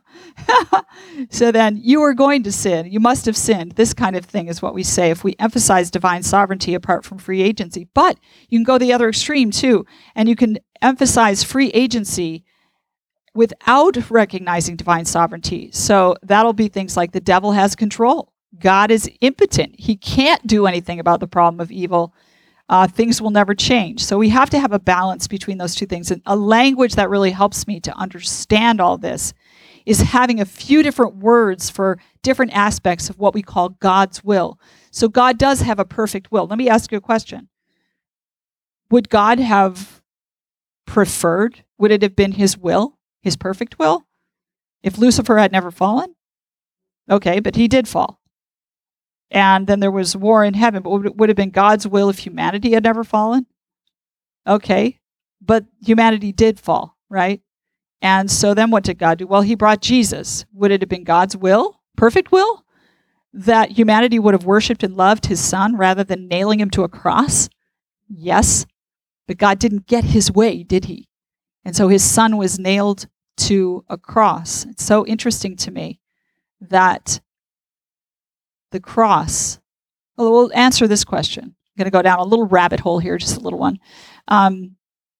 [SPEAKER 1] So then you are going to sin. You must have sinned. This kind of thing is what we say if we emphasize divine sovereignty apart from free agency. But you can go the other extreme too, and you can emphasize free agency without recognizing divine sovereignty. So that'll be things like the devil has control. God is impotent. He can't do anything about the problem of evil. Uh, things will never change. So we have to have a balance between those two things. And a language that really helps me to understand all this is having a few different words for different aspects of what we call God's will. So God does have a perfect will. Let me ask you a question. Would God have preferred, would it have been his will? His perfect will? If Lucifer had never fallen? Okay, but he did fall. And then there was war in heaven, but would it would have been God's will if humanity had never fallen? Okay, but humanity did fall, right? And so then what did God do? Well, he brought Jesus. Would it have been God's will, perfect will, that humanity would have worshipped and loved his son rather than nailing him to a cross? Yes, but God didn't get his way, did he? And so his son was nailed to a cross. It's so interesting to me that the cross, well, we'll answer this question. I'm going to go down a little rabbit hole here, just a little one. Um,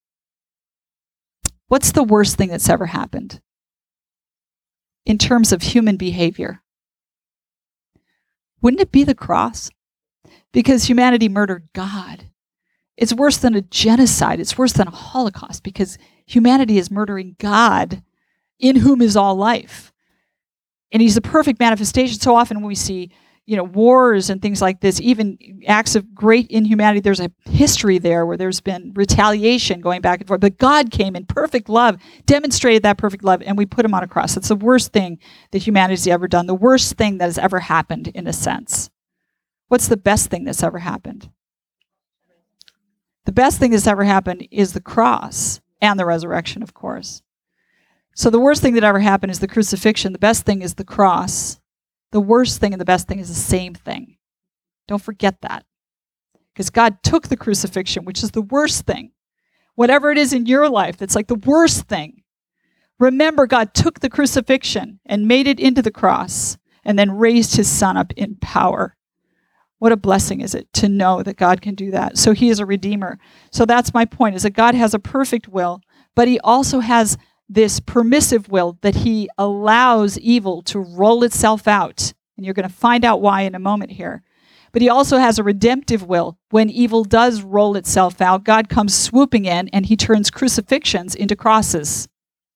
[SPEAKER 1] what's the worst thing that's ever happened in terms of human behavior? Wouldn't it be the cross? Because humanity murdered God. It's worse than a genocide. It's worse than a Holocaust, because humanity is murdering God, in whom is all life. And he's the perfect manifestation. So often when we see, you know, wars and things like this, even acts of great inhumanity, there's a history there where there's been retaliation going back and forth. But God came in perfect love, demonstrated that perfect love, and we put him on a cross. That's the worst thing that humanity's ever done, the worst thing that has ever happened, in a sense. What's the best thing that's ever happened? The best thing that's ever happened is the cross and the resurrection, of course. So the worst thing that ever happened is the crucifixion. The best thing is the cross. The worst thing and the best thing is the same thing. Don't forget that. Because God took the crucifixion, which is the worst thing. Whatever it is in your life that's like the worst thing. Remember, God took the crucifixion and made it into the cross and then raised his son up in power. What a blessing is it to know that God can do that. So he is a redeemer. So that's my point, is that God has a perfect will, but he also has this permissive will that he allows evil to roll itself out. And you're going to find out why in a moment here. But he also has a redemptive will. When evil does roll itself out, God comes swooping in and he turns crucifixions into crosses.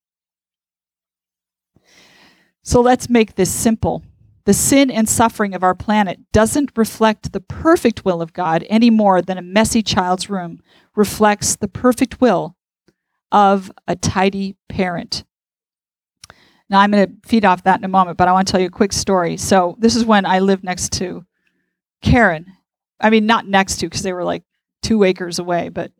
[SPEAKER 1] So let's make this simple. The sin and suffering of our planet doesn't reflect the perfect will of God any more than a messy child's room reflects the perfect will of a tidy parent. Now, I'm going to feed off that in a moment, but I want to tell you a quick story. So this is when I lived next to Karen. I mean, not next to, because they were like two acres away, but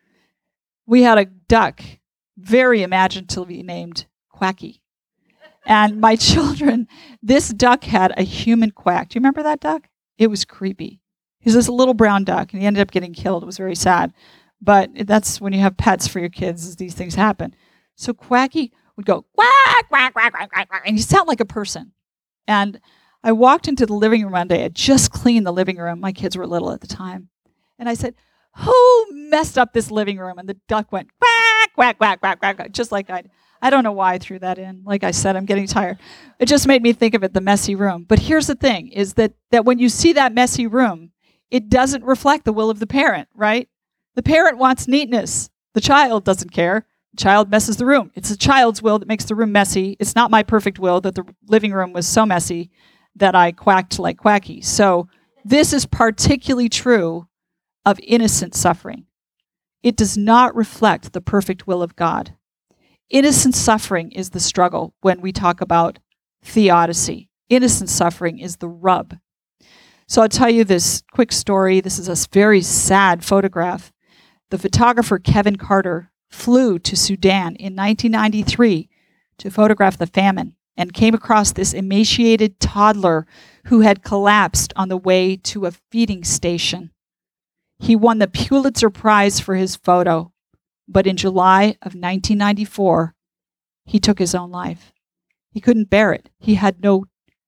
[SPEAKER 1] we had a duck, very imaginatively named Quacky. And my children, this duck had a human quack. Do you remember that duck? It was creepy. He was this little brown duck, and he ended up getting killed. It was very sad. But that's when you have pets for your kids, these things happen. So Quacky would go, quack, quack, quack, quack, quack, quack, and he sounded like a person. And I walked into the living room one day. I had just cleaned the living room. My kids were little at the time. And I said, who messed up this living room? And the duck went, quack, quack, quack, quack, quack, quack, just like I'd. I don't know why I threw that in. Like I said, I'm getting tired. It just made me think of it, the messy room. But here's the thing, is that, that when you see that messy room, it doesn't reflect the will of the parent, right? The parent wants neatness. The child doesn't care. The child messes the room. It's the child's will that makes the room messy. It's not my perfect will that the living room was so messy that I quacked like Quacky. So this is particularly true of innocent suffering. It does not reflect the perfect will of God. Innocent suffering is the struggle when we talk about theodicy. Innocent suffering is the rub. So I'll tell you this quick story. This is a very sad photograph. The photographer Kevin Carter flew to Sudan in nineteen ninety-three to photograph the famine and came across this emaciated toddler who had collapsed on the way to a feeding station. He won the Pulitzer Prize for his photo. But in July of nineteen ninety-four, he took his own life. He couldn't bear it. He had no,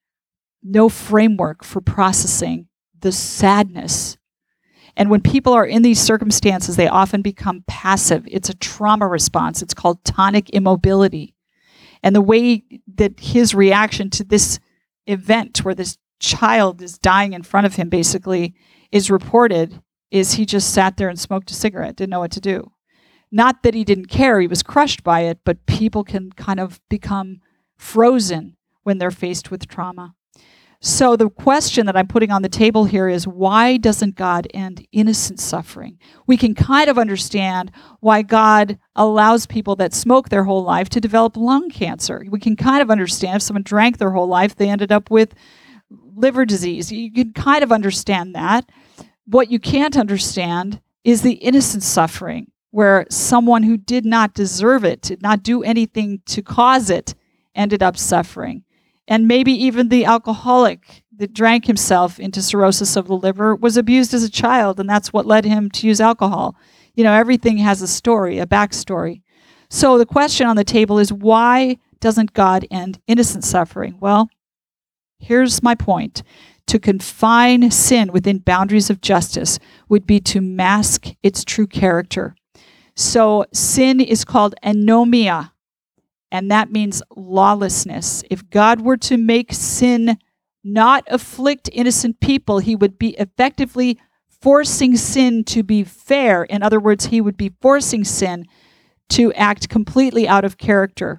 [SPEAKER 1] no framework for processing the sadness. And when people are in these circumstances, they often become passive. It's a trauma response. It's called tonic immobility. And the way that his reaction to this event where this child is dying in front of him basically is reported is he just sat there and smoked a cigarette, didn't know what to do. Not that he didn't care, he was crushed by it, but people can kind of become frozen when they're faced with trauma. So the question that I'm putting on the table here is, why doesn't God end innocent suffering? We can kind of understand why God allows people that smoke their whole life to develop lung cancer. We can kind of understand if someone drank their whole life, they ended up with liver disease. You can kind of understand that. What you can't understand is the innocent suffering, where someone who did not deserve it, did not do anything to cause it, ended up suffering. And maybe even the alcoholic that drank himself into cirrhosis of the liver was abused as a child, and that's what led him to use alcohol. You know, everything has a story, a backstory. So the question on the table is, why doesn't God end innocent suffering? Well, here's my point. To confine sin within boundaries of justice would be to mask its true character. So sin is called anomia, and that means lawlessness. If God were to make sin not afflict innocent people, he would be effectively forcing sin to be fair. In other words, he would be forcing sin to act completely out of character.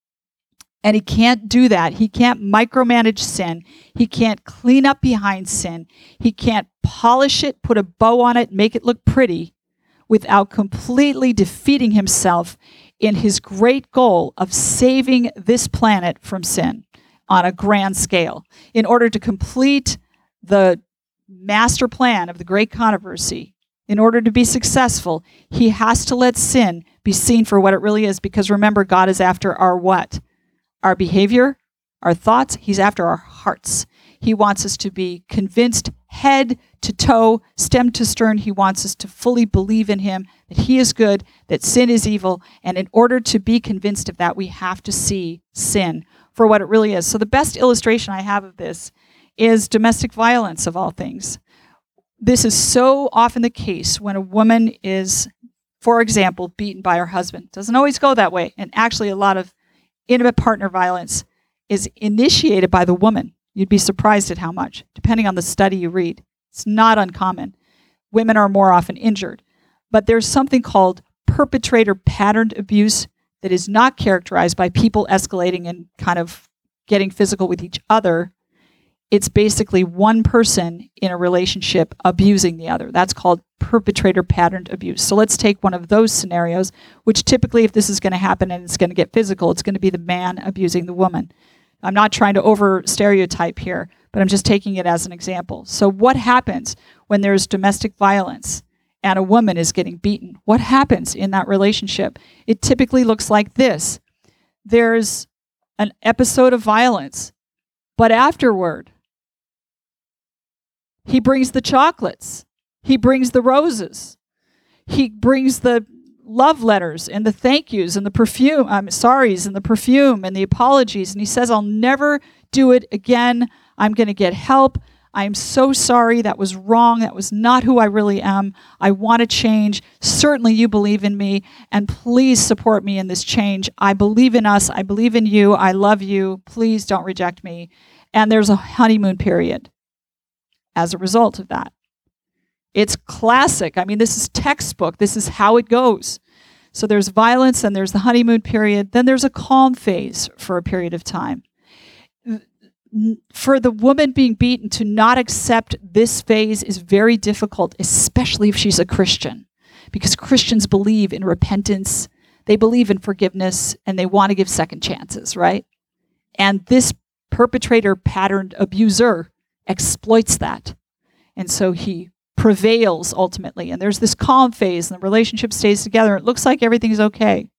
[SPEAKER 1] And he can't do that. He can't micromanage sin. He can't clean up behind sin. He can't polish it, put a bow on it, make it look pretty, without completely defeating himself in his great goal of saving this planet from sin on a grand scale. In order to complete the master plan of the great controversy, in order to be successful, he has to let sin be seen for what it really is. Because remember, God is after our what? Our behavior, our thoughts. He's after our hearts. He wants us to be convinced head to toe, stem to stern. He wants us to fully believe in him, that he is good, that sin is evil. And in order to be convinced of that, we have to see sin for what it really is. So the best illustration I have of this is domestic violence, of all things. This is so often the case when a woman is, for example, beaten by her husband. It doesn't always go that way. And actually, a lot of intimate partner violence is initiated by the woman. You'd be surprised at how much, depending on the study you read. It's not uncommon. Women are more often injured. But there's something called perpetrator patterned abuse that is not characterized by people escalating and kind of getting physical with each other. It's basically one person in a relationship abusing the other. That's called perpetrator patterned abuse. So let's take one of those scenarios, which typically, if this is going to happen and it's going to get physical, it's going to be the man abusing the woman. I'm not trying to over stereotype here, but I'm just taking it as an example. So what happens when there's domestic violence and a woman is getting beaten? What happens in that relationship? It typically looks like this. There's an episode of violence, but afterward, he brings the chocolates. He brings the roses. He brings the love letters and the thank yous and the perfume, I'm um, sorries and the perfume and the apologies. And he says, I'll never do it again. I'm going to get help. I'm so sorry. That was wrong. That was not who I really am. I want to change. Certainly you believe in me, and please support me in this change. I believe in us. I believe in you. I love you. Please don't reject me. And there's a honeymoon period as a result of that. It's classic. I mean, this is textbook. This is how it goes. So there's violence, and there's the honeymoon period. Then there's a calm phase for a period of time. For the woman being beaten to not accept this phase is very difficult, especially if she's a Christian, because Christians believe in repentance, they believe in forgiveness, and they want to give second chances, right? And this perpetrator patterned abuser exploits that. And so he prevails ultimately. And there's this calm phase, and the relationship stays together. It looks like everything's okay.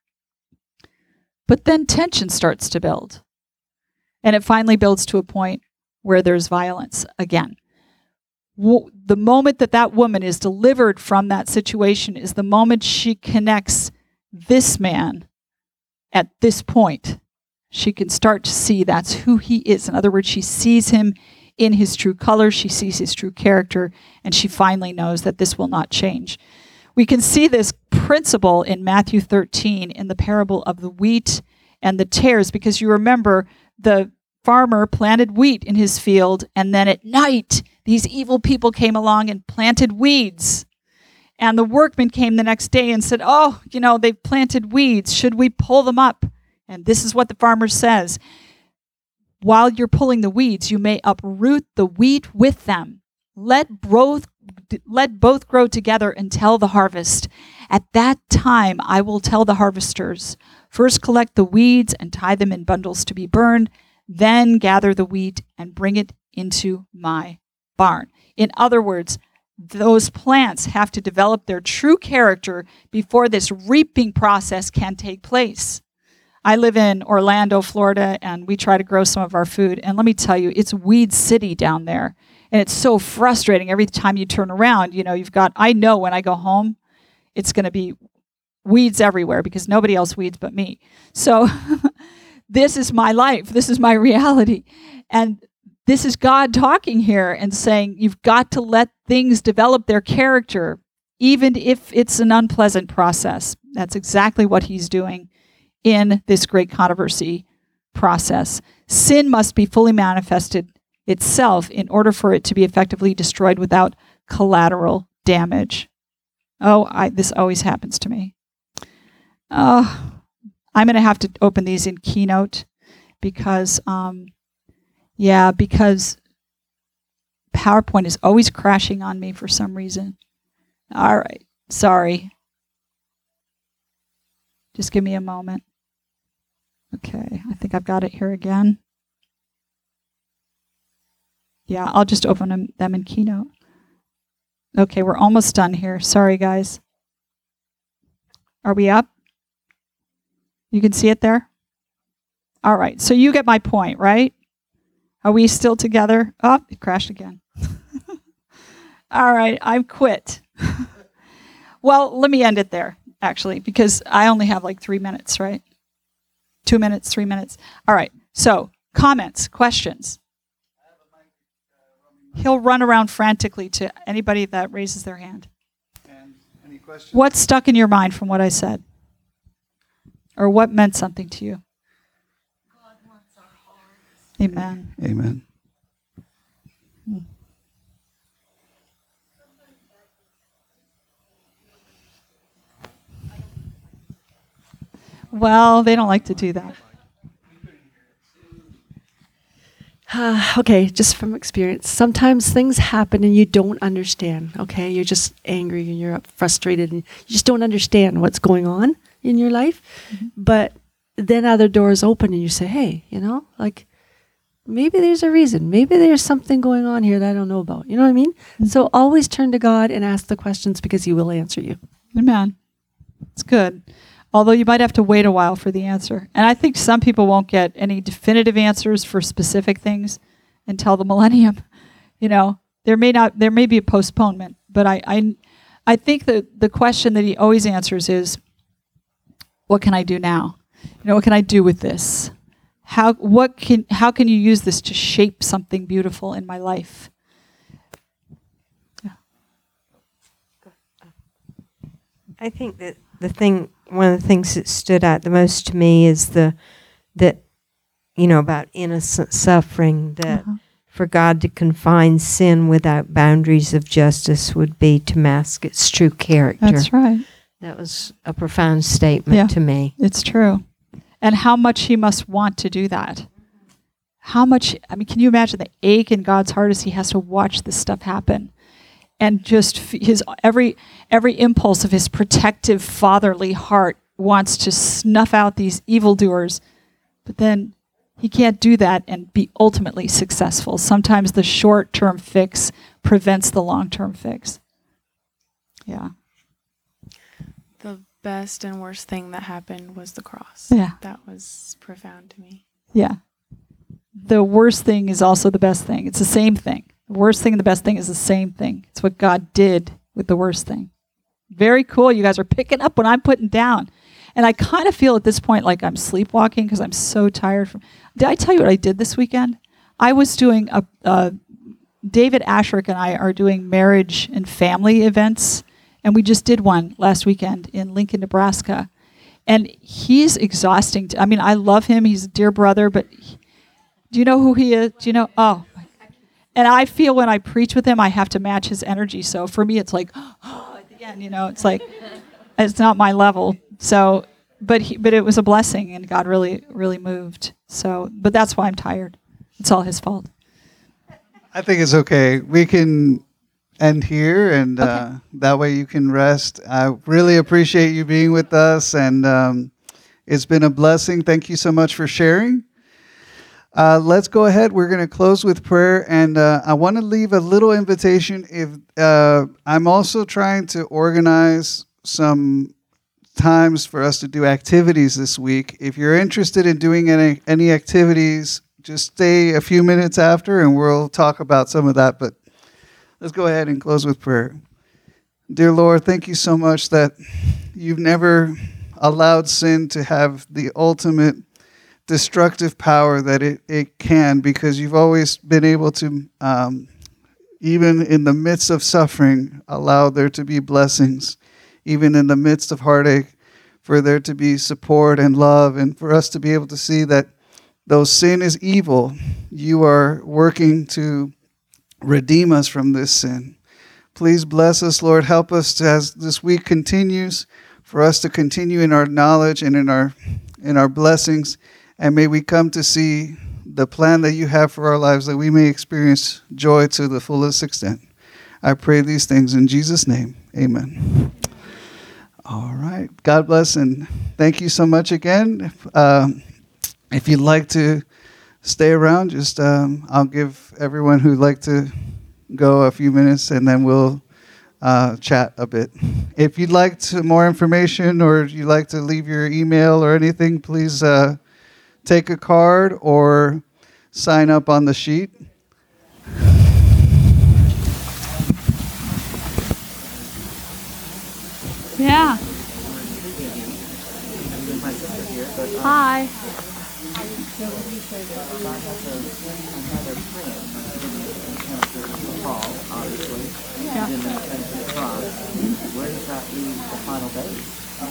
[SPEAKER 1] But then tension starts to build. And it finally builds to a point where there's violence again. W- the moment that that woman is delivered from that situation is the moment she connects this man at this point. She can start to see that's who he is. In other words, she sees him in his true colors, she sees his true character, and she finally knows that this will not change. We can see this principle in Matthew thirteen in the parable of the wheat and the tares, because you remember the farmer planted wheat in his field, and then at night, these evil people came along and planted weeds. And the workmen came the next day and said, oh, you know, they've planted weeds. Should we pull them up? And this is what the farmer says. While you're pulling the weeds, you may uproot the wheat with them. Let both, let both grow together until the harvest. At that time, I will tell the harvesters, first collect the weeds and tie them in bundles to be burned, then gather the wheat and bring it into my barn. In other words, those plants have to develop their true character before this reaping process can take place. I live in Orlando, Florida, and we try to grow some of our food. And let me tell you, it's weed city down there. And it's so frustrating every time you turn around. You know, you've got, I know when I go home, it's going to be weeds everywhere because nobody else weeds but me. So this is my life. This is my reality. And this is God talking here and saying, you've got to let things develop their character, even if it's an unpleasant process. That's exactly what he's doing in this great controversy process. Sin must be fully manifested itself in order for it to be effectively destroyed without collateral damage. Oh, I, this always happens to me. Oh, I'm going to have to open these in Keynote because, um, yeah, because PowerPoint is always crashing on me for some reason. All right, sorry. Just give me a moment. Okay, I think I've got it here again. Yeah, I'll just open them, them in Keynote. Okay, we're almost done here. Sorry, guys. Are we up? You can see it there? All right, so you get my point, right? Are we still together? Oh, it crashed again. All right, I've quit. Well, let me end it there, actually, because I only have like three minutes, right? Two minutes, three minutes. All right, so comments, questions. He'll run around frantically to anybody that raises their hand.
[SPEAKER 2] And any questions?
[SPEAKER 1] What stuck in your mind from what I said? Or what meant something to you?
[SPEAKER 3] God wants our hearts.
[SPEAKER 1] Amen.
[SPEAKER 2] Amen.
[SPEAKER 1] Well, they don't like to do that.
[SPEAKER 3] Uh, okay, just from experience. Sometimes things happen and you don't understand, okay? You're just angry and you're frustrated and you just don't understand what's going on in your life. Mm-hmm. But then other doors open and you say, hey, you know, like maybe there's a reason. Maybe there's something going on here that I don't know about. You know what I mean? Mm-hmm. So always turn to God and ask the questions because he will answer you.
[SPEAKER 1] Amen. It's good. Although you might have to wait a while for the answer. And I think some people won't get any definitive answers for specific things until the millennium. You know, there may not, there may be a postponement, but I, I, I think that the question that he always answers is, what can I do now? You know, what can I do with this? How, what can, how can you use this to shape something beautiful in my life?
[SPEAKER 4] Yeah. I think that the thing, one of the things that stood out the most to me is the, that, you know, about innocent suffering, that uh-huh. for God to confine sin without boundaries of justice would be to mask its true character.
[SPEAKER 1] That's right.
[SPEAKER 4] That was a profound statement
[SPEAKER 1] yeah,
[SPEAKER 4] to me.
[SPEAKER 1] It's true. And how much he must want to do that. How much, I mean, can you imagine the ache in God's heart as he has to watch this stuff happen? And just his every every impulse of his protective fatherly heart wants to snuff out these evildoers, but then he can't do that and be ultimately successful. Sometimes the short-term fix prevents the long-term fix. Yeah.
[SPEAKER 5] The best and worst thing that happened was the cross.
[SPEAKER 1] Yeah.
[SPEAKER 5] That was profound to me.
[SPEAKER 1] Yeah. The worst thing is also the best thing. It's the same thing. The worst thing and the best thing is the same thing. It's what God did with the worst thing. Very cool. You guys are picking up what I'm putting down. And I kind of feel at this point like I'm sleepwalking because I'm so tired. From. Did I tell you what I did this weekend? I was doing a, uh, David Asherick and I are doing marriage and family events. And we just did one last weekend in Lincoln, Nebraska. And he's exhausting. To, I mean, I love him. He's a dear brother. But he, do you know who he is? Do you know? Oh, and I feel when I preach with him, I have to match his energy. So for me, it's like, oh, at the end, you know, it's like, it's not my level. So, but he, but it was a blessing, and God really, really moved. So, but that's why I'm tired. It's all his fault.
[SPEAKER 2] I think it's okay. We can end here, and
[SPEAKER 1] okay.
[SPEAKER 2] uh, that way you can rest. I really appreciate you being with us, and um, it's been a blessing. Thank you so much for sharing. Uh, let's go ahead. We're going to close with prayer, and uh, I want to leave a little invitation. If uh, I'm also trying to organize some times for us to do activities this week. If you're interested in doing any any activities, just stay a few minutes after, and we'll talk about some of that. But let's go ahead and close with prayer. Dear Lord, thank you so much that you've never allowed sin to have the ultimate destructive power that it, it can, because you've always been able to, um, even in the midst of suffering, allow there to be blessings, even in the midst of heartache, for there to be support and love, and for us to be able to see that though sin is evil, you are working to redeem us from this sin. Please bless us, Lord. Help us to, as this week continues, for us to continue in our knowledge and in our in our blessings. And may we come to see the plan that you have for our lives, that we may experience joy to the fullest extent. I pray these things in Jesus' name. Amen. All right. God bless, and thank you so much again. Uh, if you'd like to stay around, just um, I'll give everyone who'd like to go a few minutes, and then we'll uh, chat a bit. If you'd like to, more information or you'd like to leave your email or anything, please uh, take a card or sign up on the sheet.
[SPEAKER 1] Yeah. Hi. Yeah.
[SPEAKER 6] Where does that leave the final base?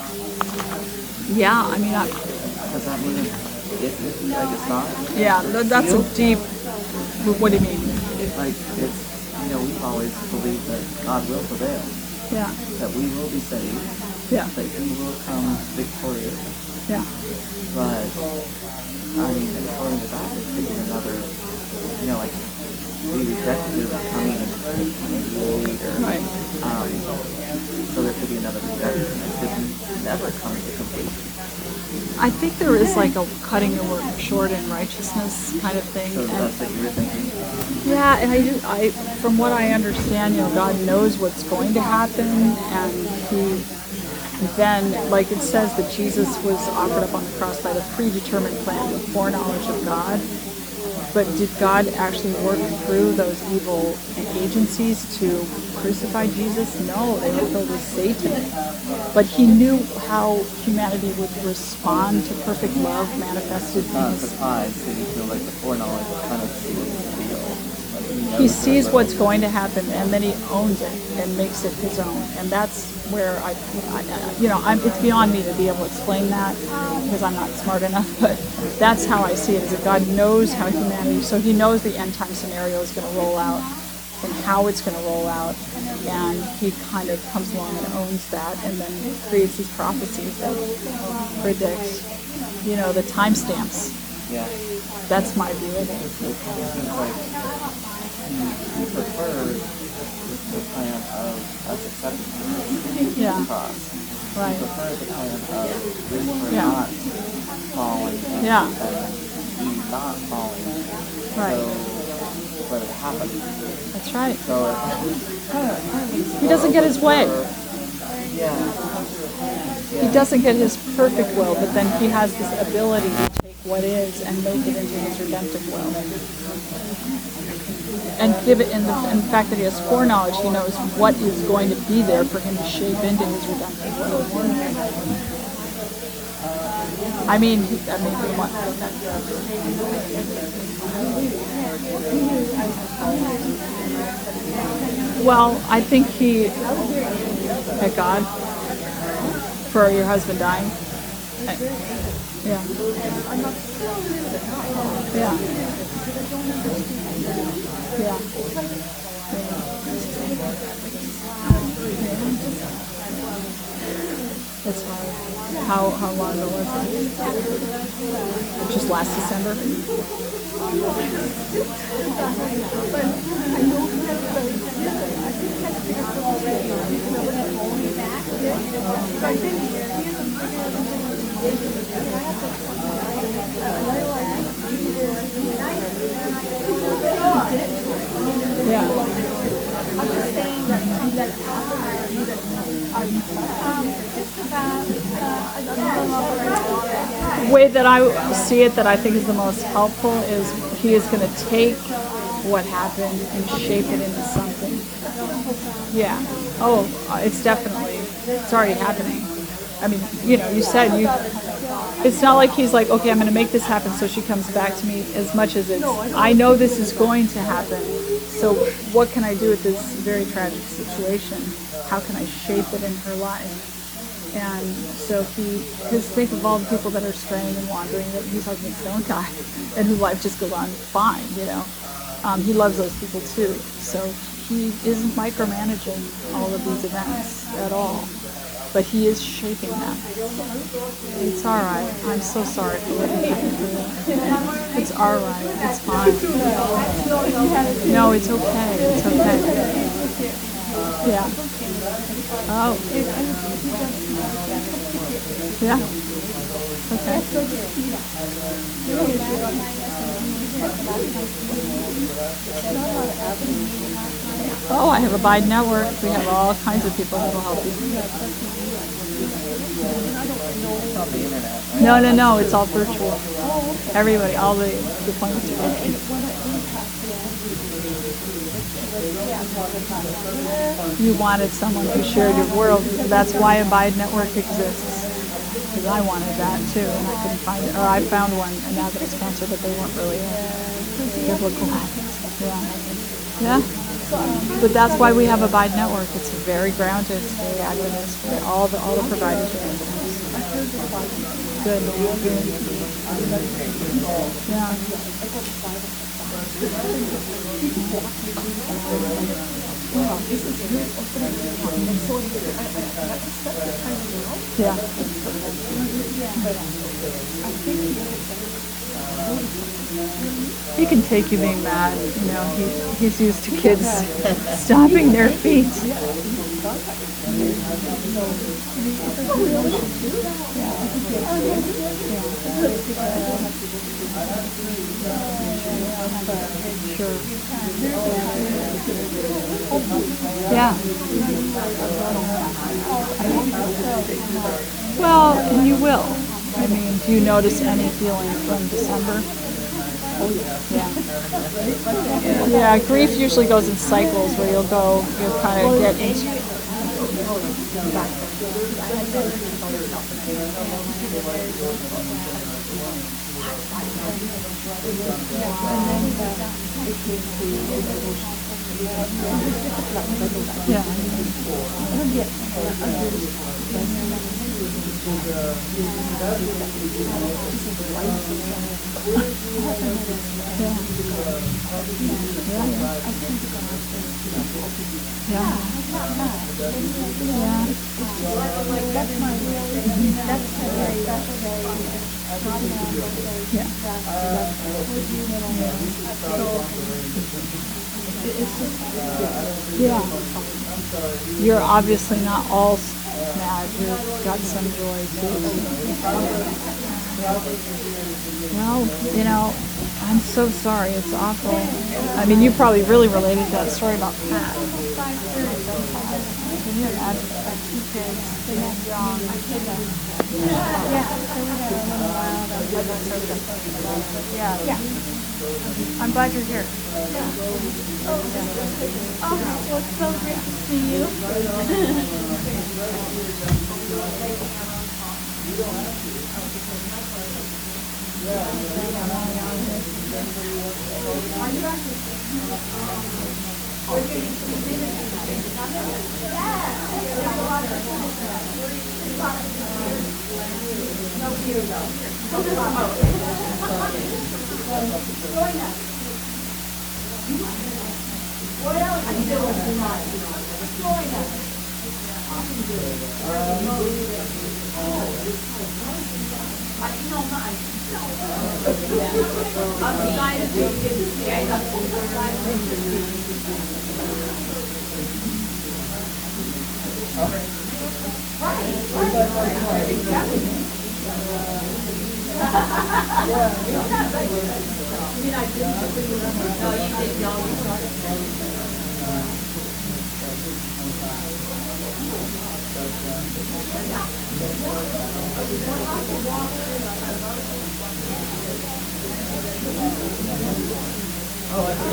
[SPEAKER 1] Yeah, I mean, I,
[SPEAKER 6] Does that mean if, if like it's not?
[SPEAKER 1] yeah, tha- that's a deep. What do you mean?
[SPEAKER 6] Like it's, you know, we've always believed that God will prevail,
[SPEAKER 1] Yeah,
[SPEAKER 6] that we will be saved,
[SPEAKER 1] yeah,
[SPEAKER 6] that He will come victorious.
[SPEAKER 1] yeah.
[SPEAKER 6] But I mean, according to that, it could be another, you know, like we rejected His coming in eighteen eighty-eight, or
[SPEAKER 1] Right.
[SPEAKER 6] um, so there could be another rejection. It could never come to completion.
[SPEAKER 1] I think there is like a cutting the work short in righteousness kind of thing.
[SPEAKER 6] So
[SPEAKER 1] and-
[SPEAKER 6] that's what you were thinking.
[SPEAKER 1] Yeah, and I, do- I, from what I understand, you know, God knows what's going to happen, and He then, like it says, that Jesus was offered up on the cross by the predetermined plan, the foreknowledge of God. But did God actually work through those evil agencies to crucify Jesus? No, they were filled with Satan. But He knew how humanity would respond to perfect love manifested in
[SPEAKER 6] Not
[SPEAKER 1] His.
[SPEAKER 6] surprised, so you feel like the foreknowledge kind of seals the deal. Like he,
[SPEAKER 1] He
[SPEAKER 6] knows
[SPEAKER 1] sees
[SPEAKER 6] that
[SPEAKER 1] what's
[SPEAKER 6] little-
[SPEAKER 1] going to happen, and then He owns it and makes it His own. And that's where I, I you know, I'm, it's beyond me to be able to explain that because I'm not smart enough. But that's how I see it: is that God knows how humanity, so He knows the end time scenario is going to roll out and how it's going to roll out, and He kind of comes along and owns that, and then creates these prophecies that predict, you know, the timestamps.
[SPEAKER 6] Yeah.
[SPEAKER 1] That's my view of it.
[SPEAKER 6] It seems like he, he prefers the plan of us accepting
[SPEAKER 1] Yeah.
[SPEAKER 6] the cross.
[SPEAKER 1] Right.
[SPEAKER 6] He prefers the plan of Lucifer
[SPEAKER 1] Yeah.
[SPEAKER 6] not falling and,
[SPEAKER 1] Yeah.
[SPEAKER 6] and Eve not falling.
[SPEAKER 1] Right.
[SPEAKER 6] So, but it happened.
[SPEAKER 1] That's right.
[SPEAKER 6] So it,
[SPEAKER 1] He doesn't get his way.
[SPEAKER 6] yeah.
[SPEAKER 1] He doesn't get his perfect will, but then He has this ability to take what is and make it into His redemptive will. And give it, in the, in the fact that He has foreknowledge, He knows what is going to be there for Him to shape into His redemptive will. I mean, he- I mean, he want- well, I think He, at God, for your husband dying. Uh, Yeah. Yeah. Yeah. It's hard. How how long ago was it? Just last December. Yeah. The way that I see it, that I think is the most helpful, is He is going to take what happened and shape it into something. Yeah. Oh, uh, it's definitely, it's already happening. I mean, you know, you said you, it's not like He's like, okay, I'm going to make this happen so she comes back to me, as much as it's, I know this is going to happen. So what can I do with this very tragic situation? How can I shape it in her life? And so He, because think of all the people that are straying and wandering, that He's like, don't die, and whose life just goes on fine, you know. Um, he loves those people too. So He isn't micromanaging all of these events at all. But He is shaping them. It's all right. I'm so sorry for what you went through. It's all right. It's fine. No, it's okay. It's okay. Yeah. Oh. Yeah. Okay. Oh, I have Abide Network. We have all kinds of people that will help you. No, no, no. It's all virtual. Everybody, all the deployments are virtual. You wanted someone who shared your world. That's why Abide Network exists. Because I wanted that too, and I couldn't find it. Or I found one, and now that it's cancer, but they weren't really biblical. Yeah. Yeah. But that's why we have Abide Network. It's very grounded, it's very Adventist. All the all the providers are Adventist. Good. Good. Yeah. Yeah. He can take you being mad, you know, he, he's used to kids stomping their feet. Sure. Yeah. Well, and you will. I mean, do you notice any feeling from December? Yeah. Yeah, grief usually goes in cycles where you'll go, you'll kind of get into. Yeah. Yeah. Yeah. That's my that's my very special day. Yeah. Yeah. You're obviously not all mad. You've got some joy too. Well, you know, I'm so sorry. It's awful. I mean, you probably really related to that story about Pat. Can you imagine? Like two kids, they met young. Yeah. Yeah. Yeah. I'm glad you're here. Yeah. Oh, well, it's so great to see you. Oh,